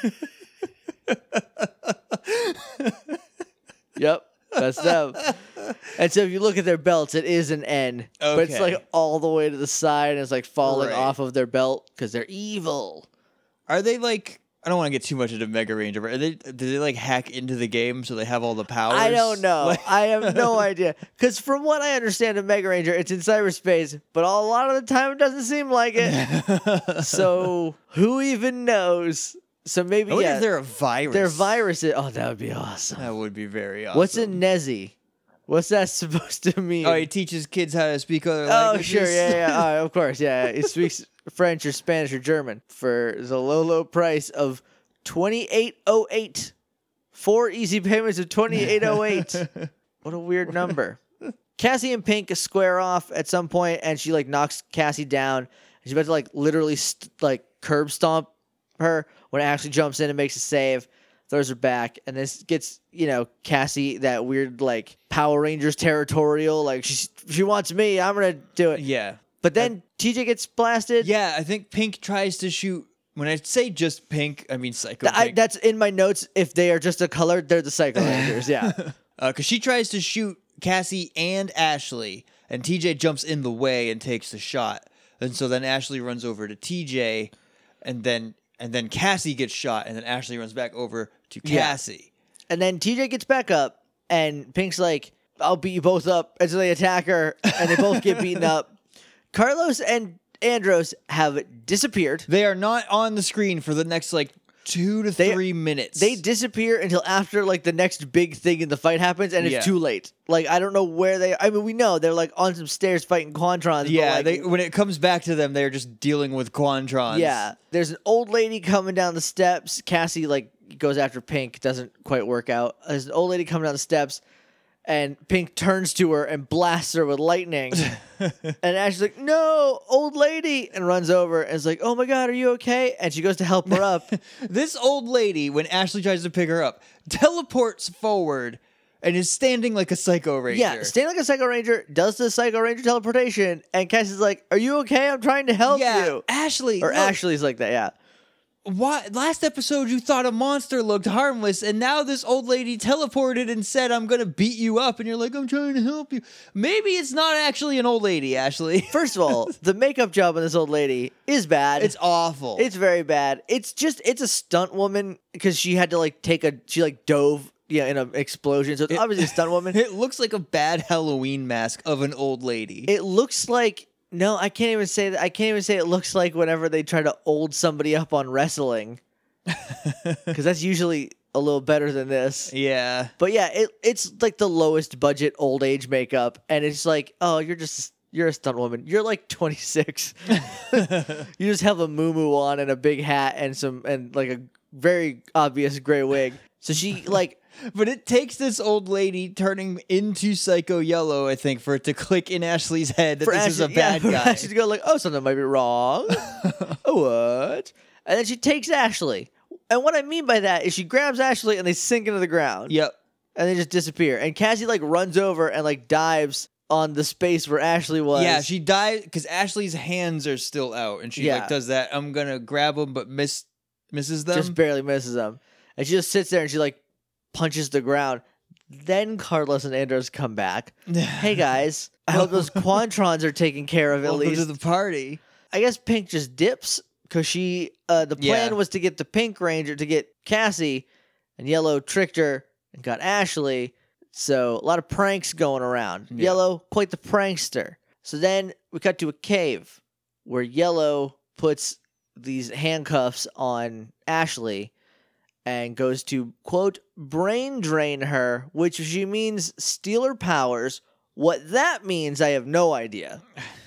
[SPEAKER 1] Yep, that's them. And so if you look at their belts, it is an N, but it's
[SPEAKER 2] Okay.
[SPEAKER 1] like all the way to the side, and it's like falling
[SPEAKER 2] Right.
[SPEAKER 1] off of their belt because they're evil.
[SPEAKER 2] Are they like? I don't want to get too much into Mega Ranger, but do they like hack into the game so they have all the powers?
[SPEAKER 1] I don't know.
[SPEAKER 2] Like-
[SPEAKER 1] I have no idea. Because from what I understand of Mega Ranger, it's in cyberspace, but a lot of the time it doesn't seem like it. So who even knows? So maybe
[SPEAKER 2] I wonder
[SPEAKER 1] yeah,
[SPEAKER 2] if they're a virus.
[SPEAKER 1] they're viruses. Oh, that would be awesome.
[SPEAKER 2] That would be very awesome.
[SPEAKER 1] What's a Nezzy? What's that supposed to mean?
[SPEAKER 2] Oh, he teaches kids how to speak other
[SPEAKER 1] Oh,
[SPEAKER 2] languages.
[SPEAKER 1] sure, yeah. Of course, yeah. He speaks French or Spanish or German for the low price of $28.08. 4 easy payments of $28.08. What a weird number. Cassie and Pink square off at some point, and she like knocks Cassie down. She's about to like literally like curb stomp her when Ashley jumps in and makes a save, throws her back, and this gets Cassie that weird like Power Rangers territorial, like she wants me, I'm gonna do it.
[SPEAKER 2] Yeah.
[SPEAKER 1] But then TJ gets blasted.
[SPEAKER 2] Yeah, I think Pink tries to shoot. When I say just Pink, I mean Psycho Pink.
[SPEAKER 1] That's in my notes. If they are just a color, they're the Psycho Rangers. Yeah.
[SPEAKER 2] Because she tries to shoot Cassie and Ashley, and TJ jumps in the way and takes the shot. And so then Ashley runs over to TJ, and then Cassie gets shot, and then Ashley runs back over to Cassie.
[SPEAKER 1] And then TJ gets back up, and Pink's like, I'll beat you both up. And so they attack her, and they both get beaten up. Carlos and Andros have disappeared.
[SPEAKER 2] They are not on the screen for the next, 2 to 3 minutes.
[SPEAKER 1] They disappear until after, the next big thing in the fight happens, and it's too late. I don't know where they... I mean, we know they're, on some stairs fighting Quantrons.
[SPEAKER 2] Yeah,
[SPEAKER 1] but,
[SPEAKER 2] when it comes back to them, they're just dealing with Quantrons.
[SPEAKER 1] Yeah. There's an old lady coming down the steps. Cassie, goes after Pink. Doesn't quite work out. There's an old lady coming down the steps, and Pink turns to her and blasts her with lightning. And Ashley's like, no, old lady, and runs over and is like, oh my God, are you okay? And she goes to help her up.
[SPEAKER 2] This old lady, when Ashley tries to pick her up, teleports forward and is standing like a Psycho Ranger.
[SPEAKER 1] Yeah, standing like a Psycho Ranger, does the Psycho Ranger teleportation, and Cassie's like, are you okay? I'm trying to help you.
[SPEAKER 2] Ashley.
[SPEAKER 1] Or
[SPEAKER 2] look,
[SPEAKER 1] Ashley's like that, yeah.
[SPEAKER 2] Why? Last episode, you thought a monster looked harmless, and now this old lady teleported and said, I'm going to beat you up, and you're like, I'm trying to help you. Maybe it's not actually an old lady, Ashley.
[SPEAKER 1] First of all, the makeup job on this old lady is bad.
[SPEAKER 2] It's awful.
[SPEAKER 1] It's very bad. It's a stunt woman because she had to she dove in an explosion. So it's obviously a stunt woman.
[SPEAKER 2] It looks like a bad Halloween mask of an old lady.
[SPEAKER 1] It looks like, no, I can't even say that. I can't even say it looks like whenever they try to old somebody up on wrestling. Because that's usually a little better than this.
[SPEAKER 2] Yeah.
[SPEAKER 1] But yeah, it's like the lowest budget old age makeup. And it's like, oh, you're a stunt woman. You're 26. You just have a muumuu on and a big hat and a very obvious gray wig. So she
[SPEAKER 2] But it takes this old lady turning into Psycho Yellow, I think, for it to click in Ashley's head that this is a bad guy.
[SPEAKER 1] Ashley to go oh, something might be wrong. Oh, what? And then she takes Ashley. And what I mean by that is she grabs Ashley and they sink into the ground.
[SPEAKER 2] Yep.
[SPEAKER 1] And they just disappear. And Cassie runs over and dives on the space where Ashley was.
[SPEAKER 2] Yeah, she dives because Ashley's hands are still out, and she does that. I'm gonna grab them, but misses them.
[SPEAKER 1] Just barely misses them. And she just sits there and she punches the ground. Then Carlos and Andros come back. Hey guys, I hope those Quantrons are taken care of at
[SPEAKER 2] Welcome
[SPEAKER 1] least.
[SPEAKER 2] to the party.
[SPEAKER 1] I guess Pink just dips because she. The plan was to get the Pink Ranger to get Cassie, and Yellow tricked her and got Ashley. So a lot of pranks going around.
[SPEAKER 2] Yeah.
[SPEAKER 1] Yellow, quite the prankster. So then we cut to a cave where Yellow puts these handcuffs on Ashley and goes to, quote, brain drain her, which she means steal her powers. What that means, I have no idea.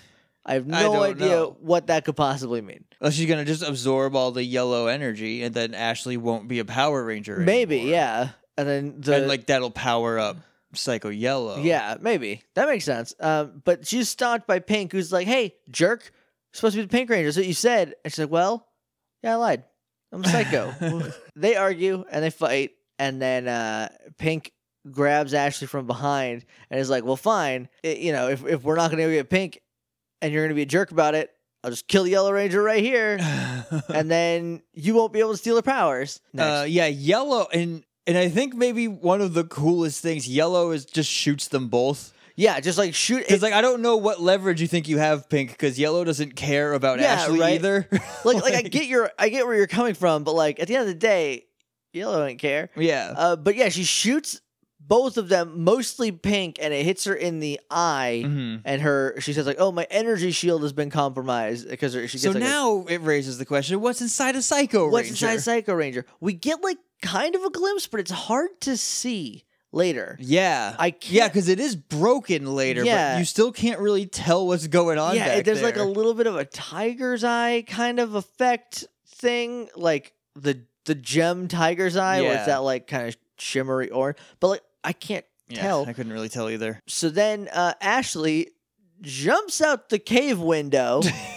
[SPEAKER 1] I have no idea what that could possibly mean.
[SPEAKER 2] Well, she's going to just absorb all the yellow energy, and then Ashley won't be a Power Ranger
[SPEAKER 1] Maybe,
[SPEAKER 2] anymore.
[SPEAKER 1] yeah. And then
[SPEAKER 2] that'll power up Psycho Yellow.
[SPEAKER 1] Yeah, maybe. That makes sense. But she's stopped by Pink, who's like, hey, jerk, you're supposed to be the Pink Ranger. That's what you said. And she's like, well, yeah, I lied. I'm a psycho. They argue and they fight, and then Pink grabs Ashley from behind and is like, well, fine. If we're not going to go get Pink and you're going to be a jerk about it, I'll just kill the Yellow Ranger right here, and then you won't be able to steal her powers.
[SPEAKER 2] Yeah, Yellow, and I think maybe one of the coolest things, Yellow just shoots them both.
[SPEAKER 1] Yeah, just shoot.
[SPEAKER 2] Because I don't know what leverage you think you have, Pink, because Yellow doesn't care about Ashley either.
[SPEAKER 1] I get where you're coming from, but at the end of the day, Yellow didn't care.
[SPEAKER 2] Yeah.
[SPEAKER 1] But yeah, she shoots both of them, mostly Pink, and it hits her in the eye.
[SPEAKER 2] Mm-hmm.
[SPEAKER 1] And she says oh, my energy shield has been compromised because she gets.
[SPEAKER 2] So now it raises the question: what's inside a Psycho Ranger?
[SPEAKER 1] What's inside Psycho Ranger? We get kind of a glimpse, but it's hard to see later.
[SPEAKER 2] Yeah.
[SPEAKER 1] I can't.
[SPEAKER 2] Yeah, because it is broken later, but you still can't really tell what's going on.
[SPEAKER 1] Yeah,
[SPEAKER 2] back
[SPEAKER 1] there's
[SPEAKER 2] there.
[SPEAKER 1] a little bit of a tiger's eye kind of effect thing, the gem tiger's eye, where it's that kind of shimmery orange. But I can't tell.
[SPEAKER 2] I couldn't really tell either.
[SPEAKER 1] So then Ashley jumps out the cave window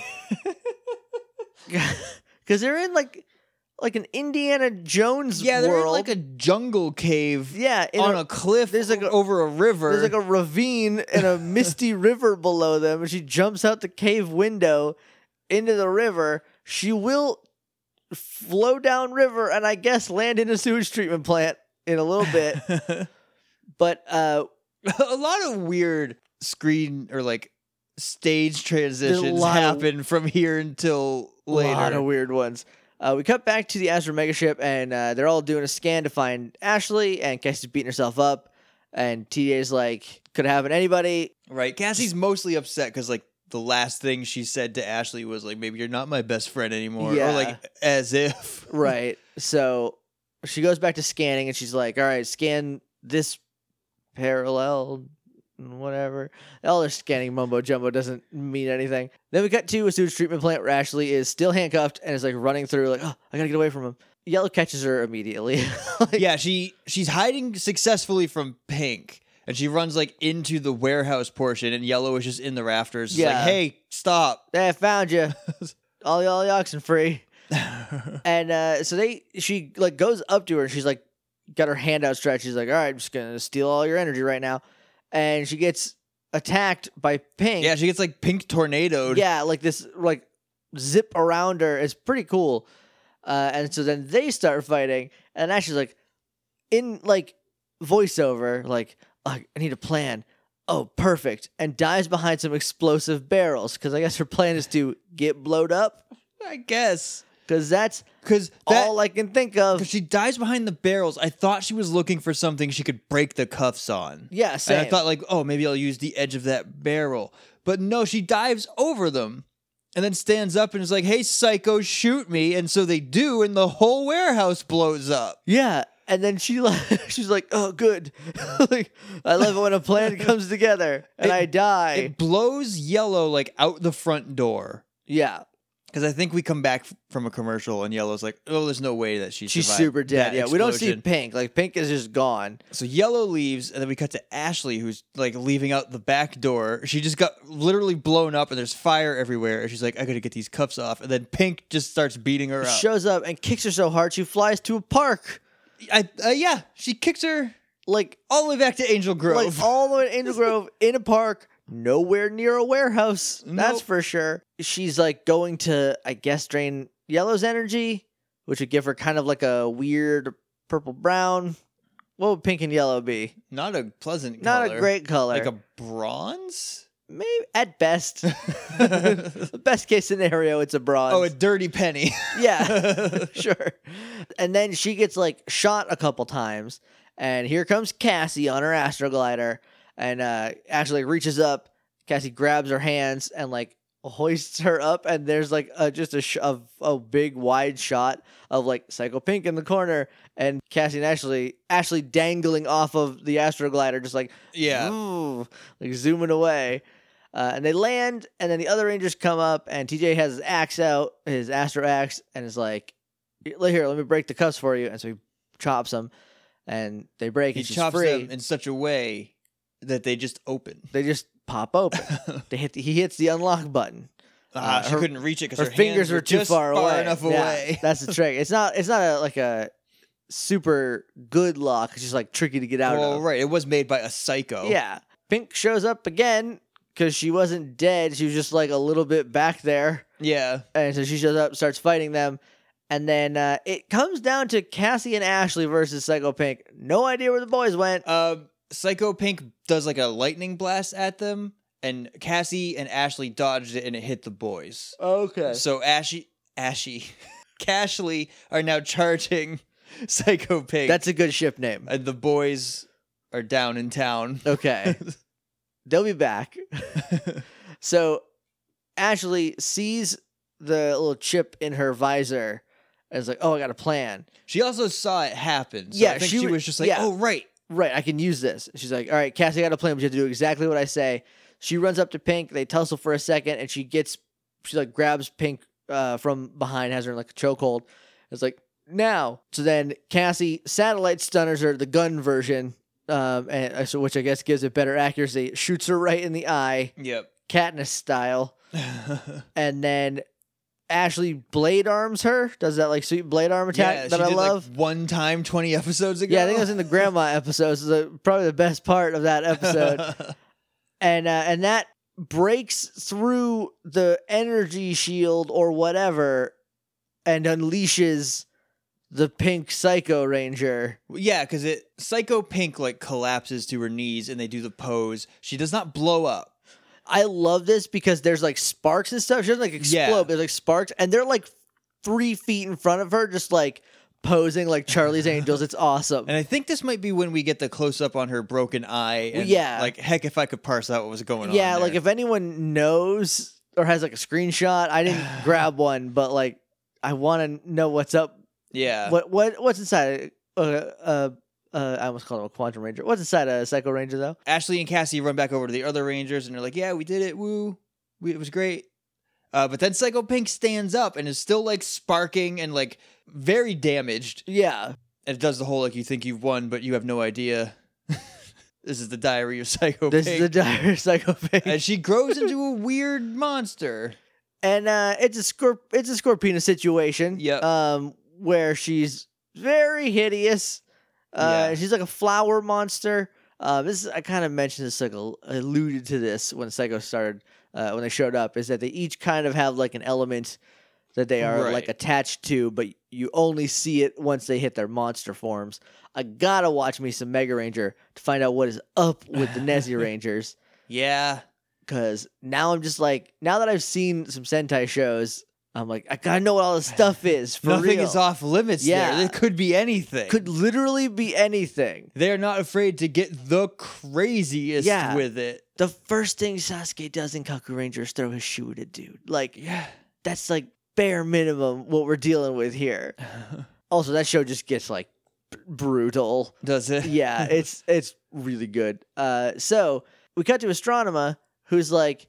[SPEAKER 1] because they're in an Indiana Jones
[SPEAKER 2] they're
[SPEAKER 1] world.
[SPEAKER 2] in a jungle cave.
[SPEAKER 1] Yeah,
[SPEAKER 2] on a cliff. There's over a river.
[SPEAKER 1] There's a ravine and a misty river below them, and she jumps out the cave window into the river. She will flow down river and I guess land in a sewage treatment plant in a little bit. But
[SPEAKER 2] A lot of weird screen or like stage transitions
[SPEAKER 1] lot of-
[SPEAKER 2] happen from here until later.
[SPEAKER 1] A lot of weird ones. We cut back to the Astro Megaship, and they're all doing a scan to find Ashley, and Cassie's beating herself up, and TJ's like, could have happened to anybody.
[SPEAKER 2] Right. Cassie's mostly upset because like the last thing she said to Ashley was like, maybe you're not my best friend anymore.
[SPEAKER 1] Yeah.
[SPEAKER 2] Or like as if.
[SPEAKER 1] Right. So she goes back to scanning, and she's like, all right, scan this parallel, whatever. All their scanning mumbo jumbo doesn't mean anything. Then we cut to a sewage treatment plant where Ashley is still handcuffed and is like running through, like, oh, I gotta get away from him. Yellow catches her immediately. Like,
[SPEAKER 2] Yeah, she's hiding successfully from Pink. And she runs like into the warehouse portion, and Yellow is just in the rafters. It's
[SPEAKER 1] Yeah.
[SPEAKER 2] like, hey, stop.
[SPEAKER 1] hey, I found you. all oxen free. And so she like goes up to her, and she's like got her hand outstretched. She's like, all right, I'm just gonna steal all your energy right now. And she gets attacked by Pink.
[SPEAKER 2] Yeah, she gets like pink tornadoed.
[SPEAKER 1] Yeah, like this like zip around her. It's pretty cool. And so then they start fighting, and Ashley's like in like voiceover, like, I need a plan. Oh, perfect. And dives behind some explosive barrels, because I guess her plan is to get blowed up,
[SPEAKER 2] I guess.
[SPEAKER 1] because that's
[SPEAKER 2] Because
[SPEAKER 1] all I can think of.
[SPEAKER 2] she dives behind the barrels. I thought she was looking for something she could break the cuffs on.
[SPEAKER 1] Yeah, same.
[SPEAKER 2] And I thought like, oh, maybe I'll use the edge of that barrel. But no, she dives over them and then stands up and is like, hey, psycho, shoot me. And so they do, and the whole warehouse blows up.
[SPEAKER 1] Yeah, and then she's like, oh, good. Like, I love it when a plan comes together and I die.
[SPEAKER 2] It blows Yellow like out the front door.
[SPEAKER 1] Yeah.
[SPEAKER 2] Because I think we come back from a commercial and Yellow's like, oh, there's no way that
[SPEAKER 1] She's
[SPEAKER 2] survived
[SPEAKER 1] super dead.
[SPEAKER 2] that
[SPEAKER 1] Yeah, we don't see
[SPEAKER 2] explosion.
[SPEAKER 1] Pink. Like, Pink is just gone.
[SPEAKER 2] So Yellow leaves, and then we cut to Ashley, who's like leaving out the back door. She just got literally blown up, and there's fire everywhere. And she's like, I gotta get these cuffs off. And then Pink just starts beating her up.
[SPEAKER 1] Shows up and kicks her so hard she flies to a park.
[SPEAKER 2] Yeah, she kicks her
[SPEAKER 1] Like,
[SPEAKER 2] all the way back to Angel Grove.
[SPEAKER 1] like all the way to Angel Grove in a park, nowhere near a warehouse. That's
[SPEAKER 2] Nope.
[SPEAKER 1] for sure. She's like going to, I guess, drain Yellow's energy, which would give her kind of like a weird purple brown. What would Pink and Yellow be?
[SPEAKER 2] Not a pleasant
[SPEAKER 1] Not
[SPEAKER 2] color.
[SPEAKER 1] a great color.
[SPEAKER 2] Like a bronze?
[SPEAKER 1] Maybe at best. Best case scenario, it's a bronze.
[SPEAKER 2] Oh, a dirty penny.
[SPEAKER 1] Yeah, sure. And then she gets like shot a couple times, and here comes Cassie on her astroglider, and Ashley reaches up. Cassie grabs her hands and like hoists her up, and there's like just a big wide shot of like Psycho Pink in the corner, and Cassie and Ashley dangling off of the astroglider, just like
[SPEAKER 2] Yeah.
[SPEAKER 1] ooh, like zooming away. And they land, and then the other Rangers come up, and TJ has his axe out, his Astro Axe, and is like, here, let me break the cuffs for you. And so he chops them, and they break,
[SPEAKER 2] He
[SPEAKER 1] and she's
[SPEAKER 2] chops
[SPEAKER 1] free.
[SPEAKER 2] them in such a way that they just open.
[SPEAKER 1] They just pop open. He hits the unlock button.
[SPEAKER 2] She
[SPEAKER 1] her-
[SPEAKER 2] couldn't reach it because
[SPEAKER 1] Her fingers were too
[SPEAKER 2] just
[SPEAKER 1] far away.
[SPEAKER 2] enough
[SPEAKER 1] Yeah,
[SPEAKER 2] away.
[SPEAKER 1] that's the trick. It's not like a super good lock. It's just like tricky to get out
[SPEAKER 2] Well,
[SPEAKER 1] of.
[SPEAKER 2] right. It was made by a psycho.
[SPEAKER 1] Yeah. Pink shows up again because she wasn't dead. She was just like a little bit back there.
[SPEAKER 2] Yeah.
[SPEAKER 1] And so she shows up, starts fighting them. And then it comes down to Cassie and Ashley versus Psycho Pink. No idea where the boys went.
[SPEAKER 2] Psycho Pink does like a lightning blast at them, and Cassie and Ashley dodged it, and it hit the boys.
[SPEAKER 1] Okay.
[SPEAKER 2] So Cashley are now charging Psycho Pink.
[SPEAKER 1] That's a good ship name.
[SPEAKER 2] And the boys are down in town.
[SPEAKER 1] Okay. They'll be back. So Ashley sees the little chip in her visor and is like, oh, I got a plan.
[SPEAKER 2] She also saw it happen. So
[SPEAKER 1] Yeah,
[SPEAKER 2] I think
[SPEAKER 1] she
[SPEAKER 2] she
[SPEAKER 1] w-
[SPEAKER 2] was just like,
[SPEAKER 1] yeah.
[SPEAKER 2] oh, right.
[SPEAKER 1] Right, I can use this. She's like, all right, Cassie, I got a plan, but you have to do exactly what I say. She runs up to Pink. They tussle for a second, and she like grabs Pink from behind, has her in like a chokehold. It's like, now. So then Cassie satellite stunners her, the gun version, and so which I guess gives it better accuracy. Shoots her right in the eye,
[SPEAKER 2] Yep.
[SPEAKER 1] Katniss style, and then Ashley blade arms her. Does that like sweet blade arm attack that
[SPEAKER 2] she
[SPEAKER 1] I
[SPEAKER 2] did,
[SPEAKER 1] love?
[SPEAKER 2] Like, one time 20 episodes ago.
[SPEAKER 1] Yeah, I think it was in the grandma episode. So probably the best part of that episode. And that breaks through the energy shield or whatever and unleashes the pink Psycho Ranger.
[SPEAKER 2] Yeah, because Psycho Pink like collapses to her knees and they do the pose. She does not blow up.
[SPEAKER 1] I love this because there's like sparks and stuff. She doesn't like explode.
[SPEAKER 2] Yeah.
[SPEAKER 1] There's like sparks, and they're like 3 feet in front of her, just like posing like Charlie's Angels. It's awesome.
[SPEAKER 2] And I think this might be when we get the close up on her broken eye. And,
[SPEAKER 1] Yeah.
[SPEAKER 2] Like, heck, if I could parse out what was going on.
[SPEAKER 1] Yeah,
[SPEAKER 2] there.
[SPEAKER 1] like if anyone knows or has like a screenshot, I didn't grab one, but like I want to know what's up.
[SPEAKER 2] Yeah.
[SPEAKER 1] What's inside? I almost called him a Quantum Ranger. What's inside a Psycho Ranger though?
[SPEAKER 2] Ashley and Cassie run back over to the other Rangers and they're like, yeah, we did it. Woo. It was great. But then Psycho Pink stands up and is still like sparking and like very damaged.
[SPEAKER 1] Yeah.
[SPEAKER 2] And it does the whole like you think you've won, but you have no idea. This is the diary of Psycho
[SPEAKER 1] This
[SPEAKER 2] Pink.
[SPEAKER 1] is the dire Psycho Pink.
[SPEAKER 2] And she grows into a weird monster.
[SPEAKER 1] And it's a Scorpina situation.
[SPEAKER 2] Yep.
[SPEAKER 1] Where she's very hideous.
[SPEAKER 2] Yeah.
[SPEAKER 1] She's like a flower monster. I kind of mentioned this, like alluded to this when Psycho started, when they showed up, is that they each kind of have like an element that they are
[SPEAKER 2] Right.
[SPEAKER 1] like attached to, but you only see it once they hit their monster forms. I gotta watch me some Mega Ranger to find out what is up with the Nezzy Rangers.
[SPEAKER 2] Yeah.
[SPEAKER 1] Cause now I'm just like, now that I've seen some Sentai shows, I'm like, I gotta know what all this stuff is. For
[SPEAKER 2] Nothing
[SPEAKER 1] real.
[SPEAKER 2] is off limits
[SPEAKER 1] Yeah.
[SPEAKER 2] there. It could be anything.
[SPEAKER 1] Could literally be anything.
[SPEAKER 2] They're not afraid to get the craziest
[SPEAKER 1] Yeah.
[SPEAKER 2] with it.
[SPEAKER 1] The first thing Sasuke does in Kaku Ranger is throw his shoe at a dude. Like,
[SPEAKER 2] Yeah.
[SPEAKER 1] that's like bare minimum what we're dealing with here. Also, that show just gets like brutal.
[SPEAKER 2] Does it?
[SPEAKER 1] Yeah, it's really good. So we cut to Astronema, who's like,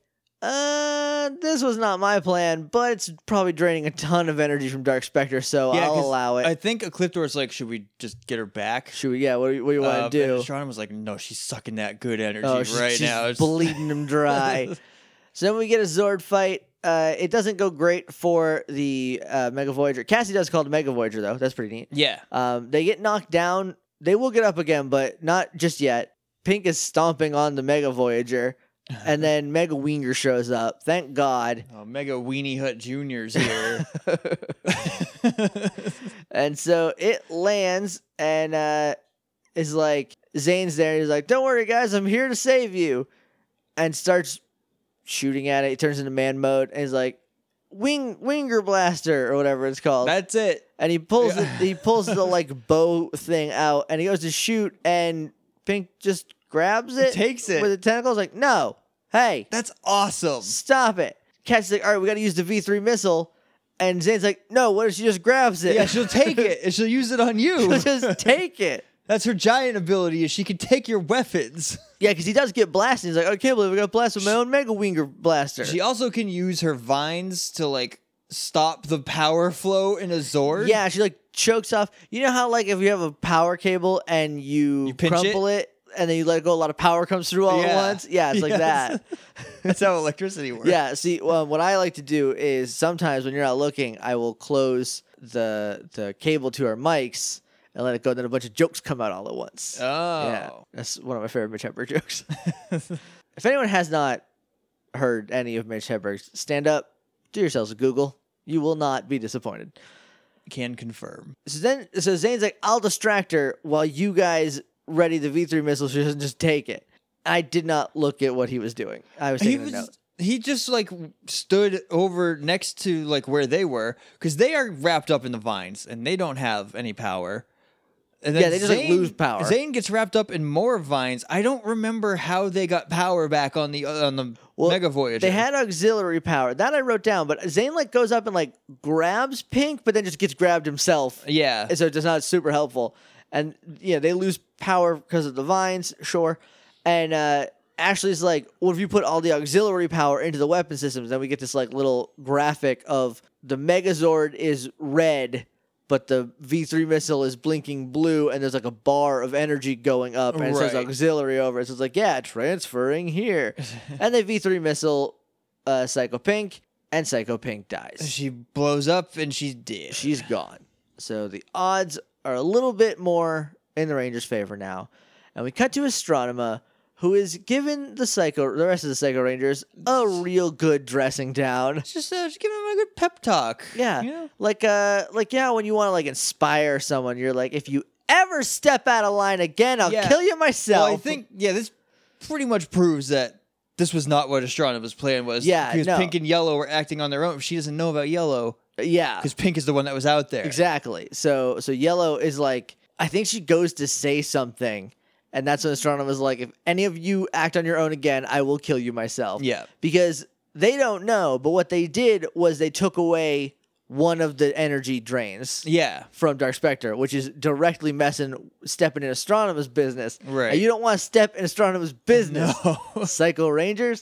[SPEAKER 1] this was not my plan, but it's probably draining a ton of energy from Dark Spectre, so
[SPEAKER 2] Yeah,
[SPEAKER 1] I'll
[SPEAKER 2] 'cause
[SPEAKER 1] allow it.
[SPEAKER 2] I think Ecliptor's like, should we just get her back?
[SPEAKER 1] Should we? Yeah, what do you want to do?
[SPEAKER 2] And was like, no, she's sucking that good energy
[SPEAKER 1] Oh,
[SPEAKER 2] right
[SPEAKER 1] she's
[SPEAKER 2] now. It's-
[SPEAKER 1] bleeding him dry. So then we get a Zord fight. It doesn't go great for the Mega Voyager. Cassie does call the Mega Voyager, though. That's pretty neat.
[SPEAKER 2] Yeah.
[SPEAKER 1] They get knocked down. They will get up again, but not just yet. Pink is stomping on the Mega Voyager, and then Mega Winger shows up. Thank God.
[SPEAKER 2] Oh, Mega Weenie Hut Jr.'s here.
[SPEAKER 1] And so it lands and is like, Zane's there. And he's like, don't worry, guys. I'm here to save you. And starts shooting at it. He turns into man mode. And he's like, Winger Blaster or whatever it's called.
[SPEAKER 2] That's it.
[SPEAKER 1] And he pulls he pulls the like bow thing out. And he goes to shoot. And Pink just grabs it.
[SPEAKER 2] Takes it.
[SPEAKER 1] With the tentacles. Like, no. Hey.
[SPEAKER 2] That's awesome.
[SPEAKER 1] Stop it. Cassie's like, all right, we got to use the V3 missile. And Zane's like, no, what if she just grabs it?
[SPEAKER 2] Yeah, she'll take it and she'll use it on you.
[SPEAKER 1] She'll just take it.
[SPEAKER 2] That's her giant ability is she can take your weapons.
[SPEAKER 1] Yeah, because he does get blasted. He's like, I can't believe I got blasted with my own Mega Winger Blaster.
[SPEAKER 2] She also can use her vines to like stop the power flow in a Zord.
[SPEAKER 1] Yeah, she like chokes off. You know how like if you have a power cable and you
[SPEAKER 2] pinch
[SPEAKER 1] crumple it and then you let it go, a lot of power comes through all at once? Yeah, it's like
[SPEAKER 2] Yes.
[SPEAKER 1] that.
[SPEAKER 2] That's how electricity works.
[SPEAKER 1] Yeah, see, what I like to do is sometimes when you're not looking, I will close the cable to our mics and let it go, then a bunch of jokes come out all at once.
[SPEAKER 2] Oh.
[SPEAKER 1] Yeah, that's one of my favorite Mitch Hedberg jokes. If anyone has not heard any of Mitch Hedberg's stand-up, do yourselves a Google. You will not be disappointed.
[SPEAKER 2] Can confirm.
[SPEAKER 1] So Zane's like, I'll distract her while you guys ready the V3 missile. She doesn't just take it. I did not look at what he was doing. I was taking a note.
[SPEAKER 2] He just like stood over next to like where they were because they are wrapped up in the vines and they don't have any power. And then
[SPEAKER 1] Yeah, they just, like, lose power.
[SPEAKER 2] Zane gets wrapped up in more vines. I don't remember how they got power back on the Mega Voyager.
[SPEAKER 1] They had auxiliary power. That I wrote down, but Zane like goes up and like grabs Pink, but then just gets grabbed himself.
[SPEAKER 2] Yeah.
[SPEAKER 1] So it's not super helpful. And yeah, they lose power because of the vines, sure. And Ashley's like, well, if you put all the auxiliary power into the weapon systems, then we get this like little graphic of the Megazord is red, but the V3 missile is blinking blue, and there's like a bar of energy going up, and it says
[SPEAKER 2] Right.
[SPEAKER 1] auxiliary over it. So it's like, yeah, transferring here. And the V3 missile, Psycho Pink, and Psycho Pink dies.
[SPEAKER 2] She blows up and she's dead.
[SPEAKER 1] She's gone. So the odds are a little bit more in the Rangers' favor now. And we cut to Astronema, who is giving the rest of the Psycho Rangers a real good dressing down.
[SPEAKER 2] Just giving them a good pep talk.
[SPEAKER 1] Yeah.
[SPEAKER 2] You know?
[SPEAKER 1] Like when you want to like inspire someone, you're like, if you ever step out of line again, I'll kill you myself.
[SPEAKER 2] Well, I think, this pretty much proves that this was not what Astronema's plan was.
[SPEAKER 1] Yeah,
[SPEAKER 2] because
[SPEAKER 1] no.
[SPEAKER 2] Pink and Yellow were acting on their own. She doesn't know about Yellow.
[SPEAKER 1] Yeah.
[SPEAKER 2] Because Pink is the one that was out there.
[SPEAKER 1] Exactly. So Yellow is like, I think she goes to say something, and that's when Astronema's like, if any of you act on your own again, I will kill you myself.
[SPEAKER 2] Yeah.
[SPEAKER 1] Because they don't know, but what they did was they took away one of the energy drains.
[SPEAKER 2] Yeah.
[SPEAKER 1] From Dark Spectre, which is directly stepping in Astronema's business.
[SPEAKER 2] Right.
[SPEAKER 1] And you don't want to step in Astronema's business.
[SPEAKER 2] No.
[SPEAKER 1] Psycho Rangers.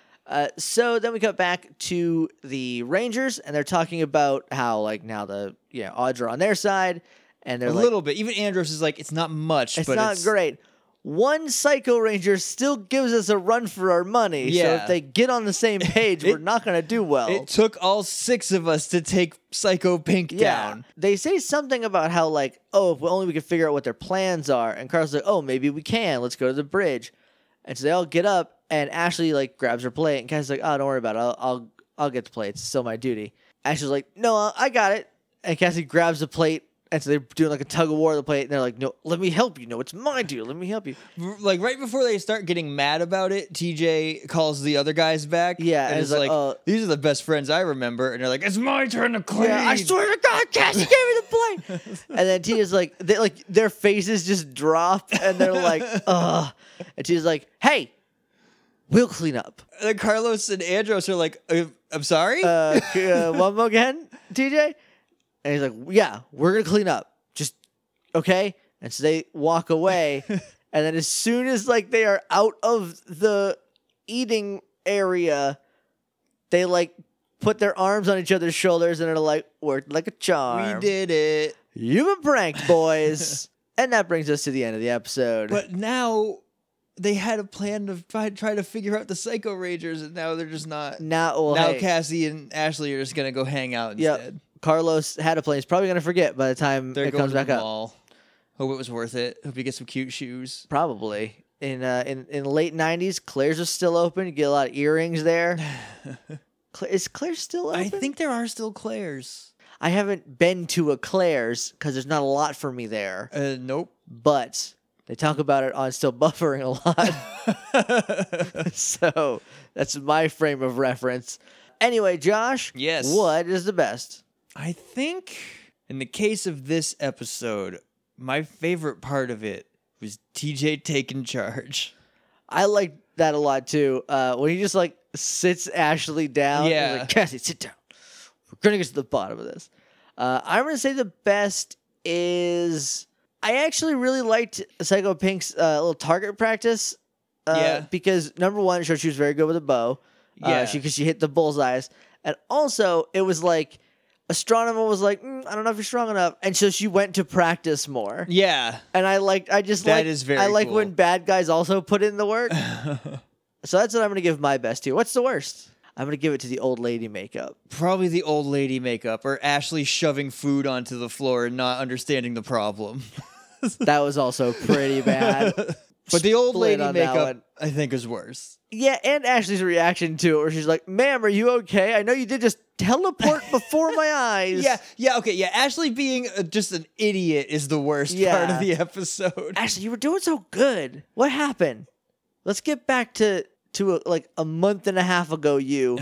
[SPEAKER 1] So then we cut back to the Rangers, and they're talking about how like now the odds are on their side, and they're
[SPEAKER 2] A
[SPEAKER 1] like,
[SPEAKER 2] little bit. Even Andros is like, it's not much,
[SPEAKER 1] it's
[SPEAKER 2] but
[SPEAKER 1] not great. One Psycho Ranger still gives us a run for our money. So
[SPEAKER 2] Yeah.
[SPEAKER 1] if they get on the same page, we're not going to do well.
[SPEAKER 2] It took all 6 of us to take Psycho Pink down.
[SPEAKER 1] They say something about how like, oh, if only we could figure out what their plans are. And Carl's like, oh, maybe we can. Let's go to the bridge. And so they all get up, and Ashley like grabs her plate, and Cassie's like, oh, don't worry about it. I'll get the plate. It's still my duty. Ashley's like, no, I got it. And Cassie grabs the plate. And so they're doing like a tug of war of the plate, and they're like, no, let me help you. No, it's my duty. Let me help you.
[SPEAKER 2] Like right before they start getting mad about it, TJ calls the other guys back.
[SPEAKER 1] Yeah,
[SPEAKER 2] and
[SPEAKER 1] and
[SPEAKER 2] is
[SPEAKER 1] it's like,
[SPEAKER 2] like, these are the best friends I remember. And they're like, it's my turn to clean.
[SPEAKER 1] Yeah, I swear to God, Cassie gave me the plate. And then Tina's like, their faces just drop, and they're like, ugh. And Tina's like, hey, we'll clean up.
[SPEAKER 2] And then Carlos and Andros are like, I'm sorry?
[SPEAKER 1] One more again, TJ? And he's like, yeah, we're going to clean up. Just, okay? And so they walk away. And then as soon as like they are out of the eating area, they like put their arms on each other's shoulders and are like, worked like a charm.
[SPEAKER 2] We did it.
[SPEAKER 1] You've been pranked, boys. And that brings us to the end of the episode.
[SPEAKER 2] But now they had a plan to try to figure out the Psycho Rangers, and now they're just not.
[SPEAKER 1] now
[SPEAKER 2] Now
[SPEAKER 1] hey,
[SPEAKER 2] Cassie and Ashley are just going to go hang out
[SPEAKER 1] yep,
[SPEAKER 2] instead.
[SPEAKER 1] Carlos had a plan. He's probably going to forget by the time
[SPEAKER 2] They're
[SPEAKER 1] it
[SPEAKER 2] going
[SPEAKER 1] comes
[SPEAKER 2] to
[SPEAKER 1] back
[SPEAKER 2] the
[SPEAKER 1] up.
[SPEAKER 2] mall. Hope it was worth it. Hope you get some cute shoes.
[SPEAKER 1] Probably. In the late 90s, Claire's was still open. You get a lot of earrings there. Is Claire's still open?
[SPEAKER 2] I think there are still Claire's.
[SPEAKER 1] I haven't been to a Claire's because there's not a lot for me there.
[SPEAKER 2] Nope.
[SPEAKER 1] But they talk about it on Still Buffering a lot. So that's my frame of reference. Anyway, Josh.
[SPEAKER 2] Yes.
[SPEAKER 1] What is the best?
[SPEAKER 2] I think in the case of this episode, my favorite part of it was TJ taking charge.
[SPEAKER 1] I like that a lot too. When he just like sits Ashley down.
[SPEAKER 2] Yeah.
[SPEAKER 1] And like, Cassie, sit down. We're gonna get to the bottom of this. I'm gonna say the best is I actually really liked Psycho Pink's little target practice.
[SPEAKER 2] Yeah.
[SPEAKER 1] Because number one, it showed she was very good with a bow.
[SPEAKER 2] Yeah.
[SPEAKER 1] Because she hit the bullseyes, and also it was like Astronema was like, I don't know if you're strong enough, and so she went to practice more.
[SPEAKER 2] Yeah.
[SPEAKER 1] And I
[SPEAKER 2] is very
[SPEAKER 1] like
[SPEAKER 2] cool.
[SPEAKER 1] when bad guys also put in the work. So that's what I'm going to give my best to. What's the worst? I'm going to give it to the old lady makeup.
[SPEAKER 2] Probably the old lady makeup or Ashley shoving food onto the floor and not understanding the problem.
[SPEAKER 1] That was also pretty bad.
[SPEAKER 2] But the old
[SPEAKER 1] Split
[SPEAKER 2] lady
[SPEAKER 1] on that
[SPEAKER 2] makeup,
[SPEAKER 1] one.
[SPEAKER 2] I think, is worse.
[SPEAKER 1] Yeah, and Ashley's reaction to it, where she's like, ma'am, are you okay? I know you did just teleport before my eyes.
[SPEAKER 2] Yeah, okay, yeah. Ashley being just an idiot is the worst part of the episode.
[SPEAKER 1] Ashley, you were doing so good. What happened? Let's get back to a month and a half ago you.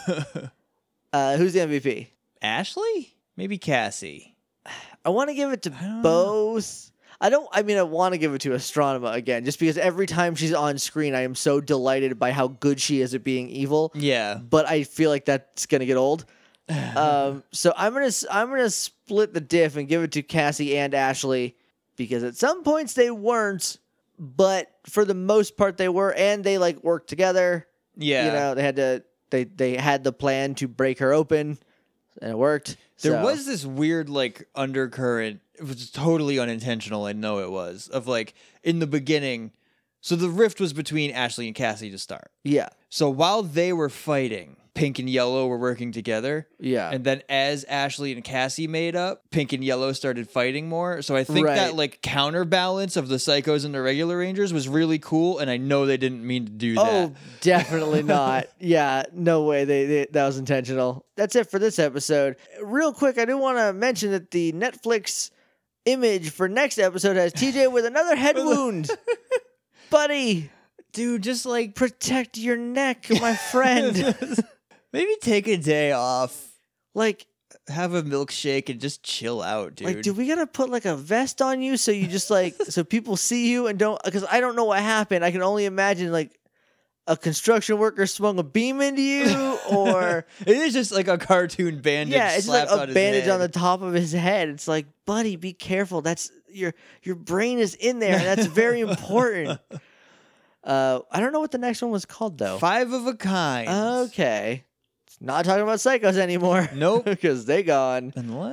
[SPEAKER 1] Who's the MVP?
[SPEAKER 2] Ashley? Maybe Cassie.
[SPEAKER 1] I want to give it to
[SPEAKER 2] don't
[SPEAKER 1] both. I want to give it to Astronema again, just because every time she's on screen, I am so delighted by how good she is at being evil.
[SPEAKER 2] Yeah.
[SPEAKER 1] But I feel like that's gonna get old. So I'm gonna split the diff and give it to Cassie and Ashley, because at some points they weren't, but for the most part they were, and they like worked together.
[SPEAKER 2] Yeah.
[SPEAKER 1] You know, they had the plan to break her open, and it worked.
[SPEAKER 2] There
[SPEAKER 1] So-
[SPEAKER 2] was this weird, like, undercurrent. It was totally unintentional. I know it was. Of, like, in the beginning. So the rift was between Ashley and Cassie to start.
[SPEAKER 1] yeah.
[SPEAKER 2] So while they were fighting, Pink and Yellow were working together.
[SPEAKER 1] Yeah.
[SPEAKER 2] And then as Ashley and Cassie made up, Pink and Yellow started fighting more. So I think
[SPEAKER 1] Right.
[SPEAKER 2] that like counterbalance of the Psychos and the regular Rangers was really cool. And I know they didn't mean to do that.
[SPEAKER 1] Oh, definitely not. Yeah, no way. That was intentional. That's it for this episode. Real quick, I do want to mention that the Netflix image for next episode has TJ with another head wound. Buddy,
[SPEAKER 2] Dude, just like
[SPEAKER 1] protect your neck, my friend.
[SPEAKER 2] maybe take a day off,
[SPEAKER 1] Like,
[SPEAKER 2] have a milkshake, and just chill out, dude.
[SPEAKER 1] do we gotta put like a vest on you so you just like so people see you and don't? Because I don't know what happened. I can only imagine like a construction worker swung a beam into you, or
[SPEAKER 2] It is just like a cartoon bandage.
[SPEAKER 1] yeah, it's like
[SPEAKER 2] slapped
[SPEAKER 1] a
[SPEAKER 2] on his
[SPEAKER 1] bandage
[SPEAKER 2] head.
[SPEAKER 1] on the top of his head. It's like, buddy, be careful. That's your brain is in there, and that's very important. I don't know what the next one was called though.
[SPEAKER 2] 5 of a kind.
[SPEAKER 1] Okay, it's not talking about psychos anymore.
[SPEAKER 2] Nope.
[SPEAKER 1] because they gone.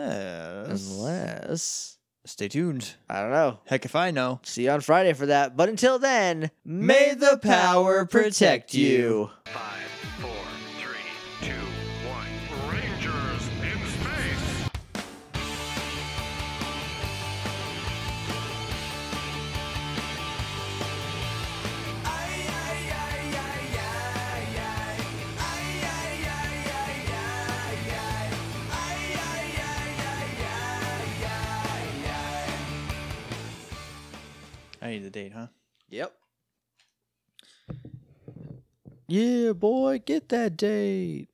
[SPEAKER 2] Unless. Stay tuned.
[SPEAKER 1] I don't know.
[SPEAKER 2] Heck if I know.
[SPEAKER 1] See you on Friday for that. But until then,
[SPEAKER 2] May the power protect you.
[SPEAKER 3] 5, 4, 3, 2, 1. Rangers in space.
[SPEAKER 2] I need the date, huh?
[SPEAKER 1] Yep. Yeah, boy, get that date.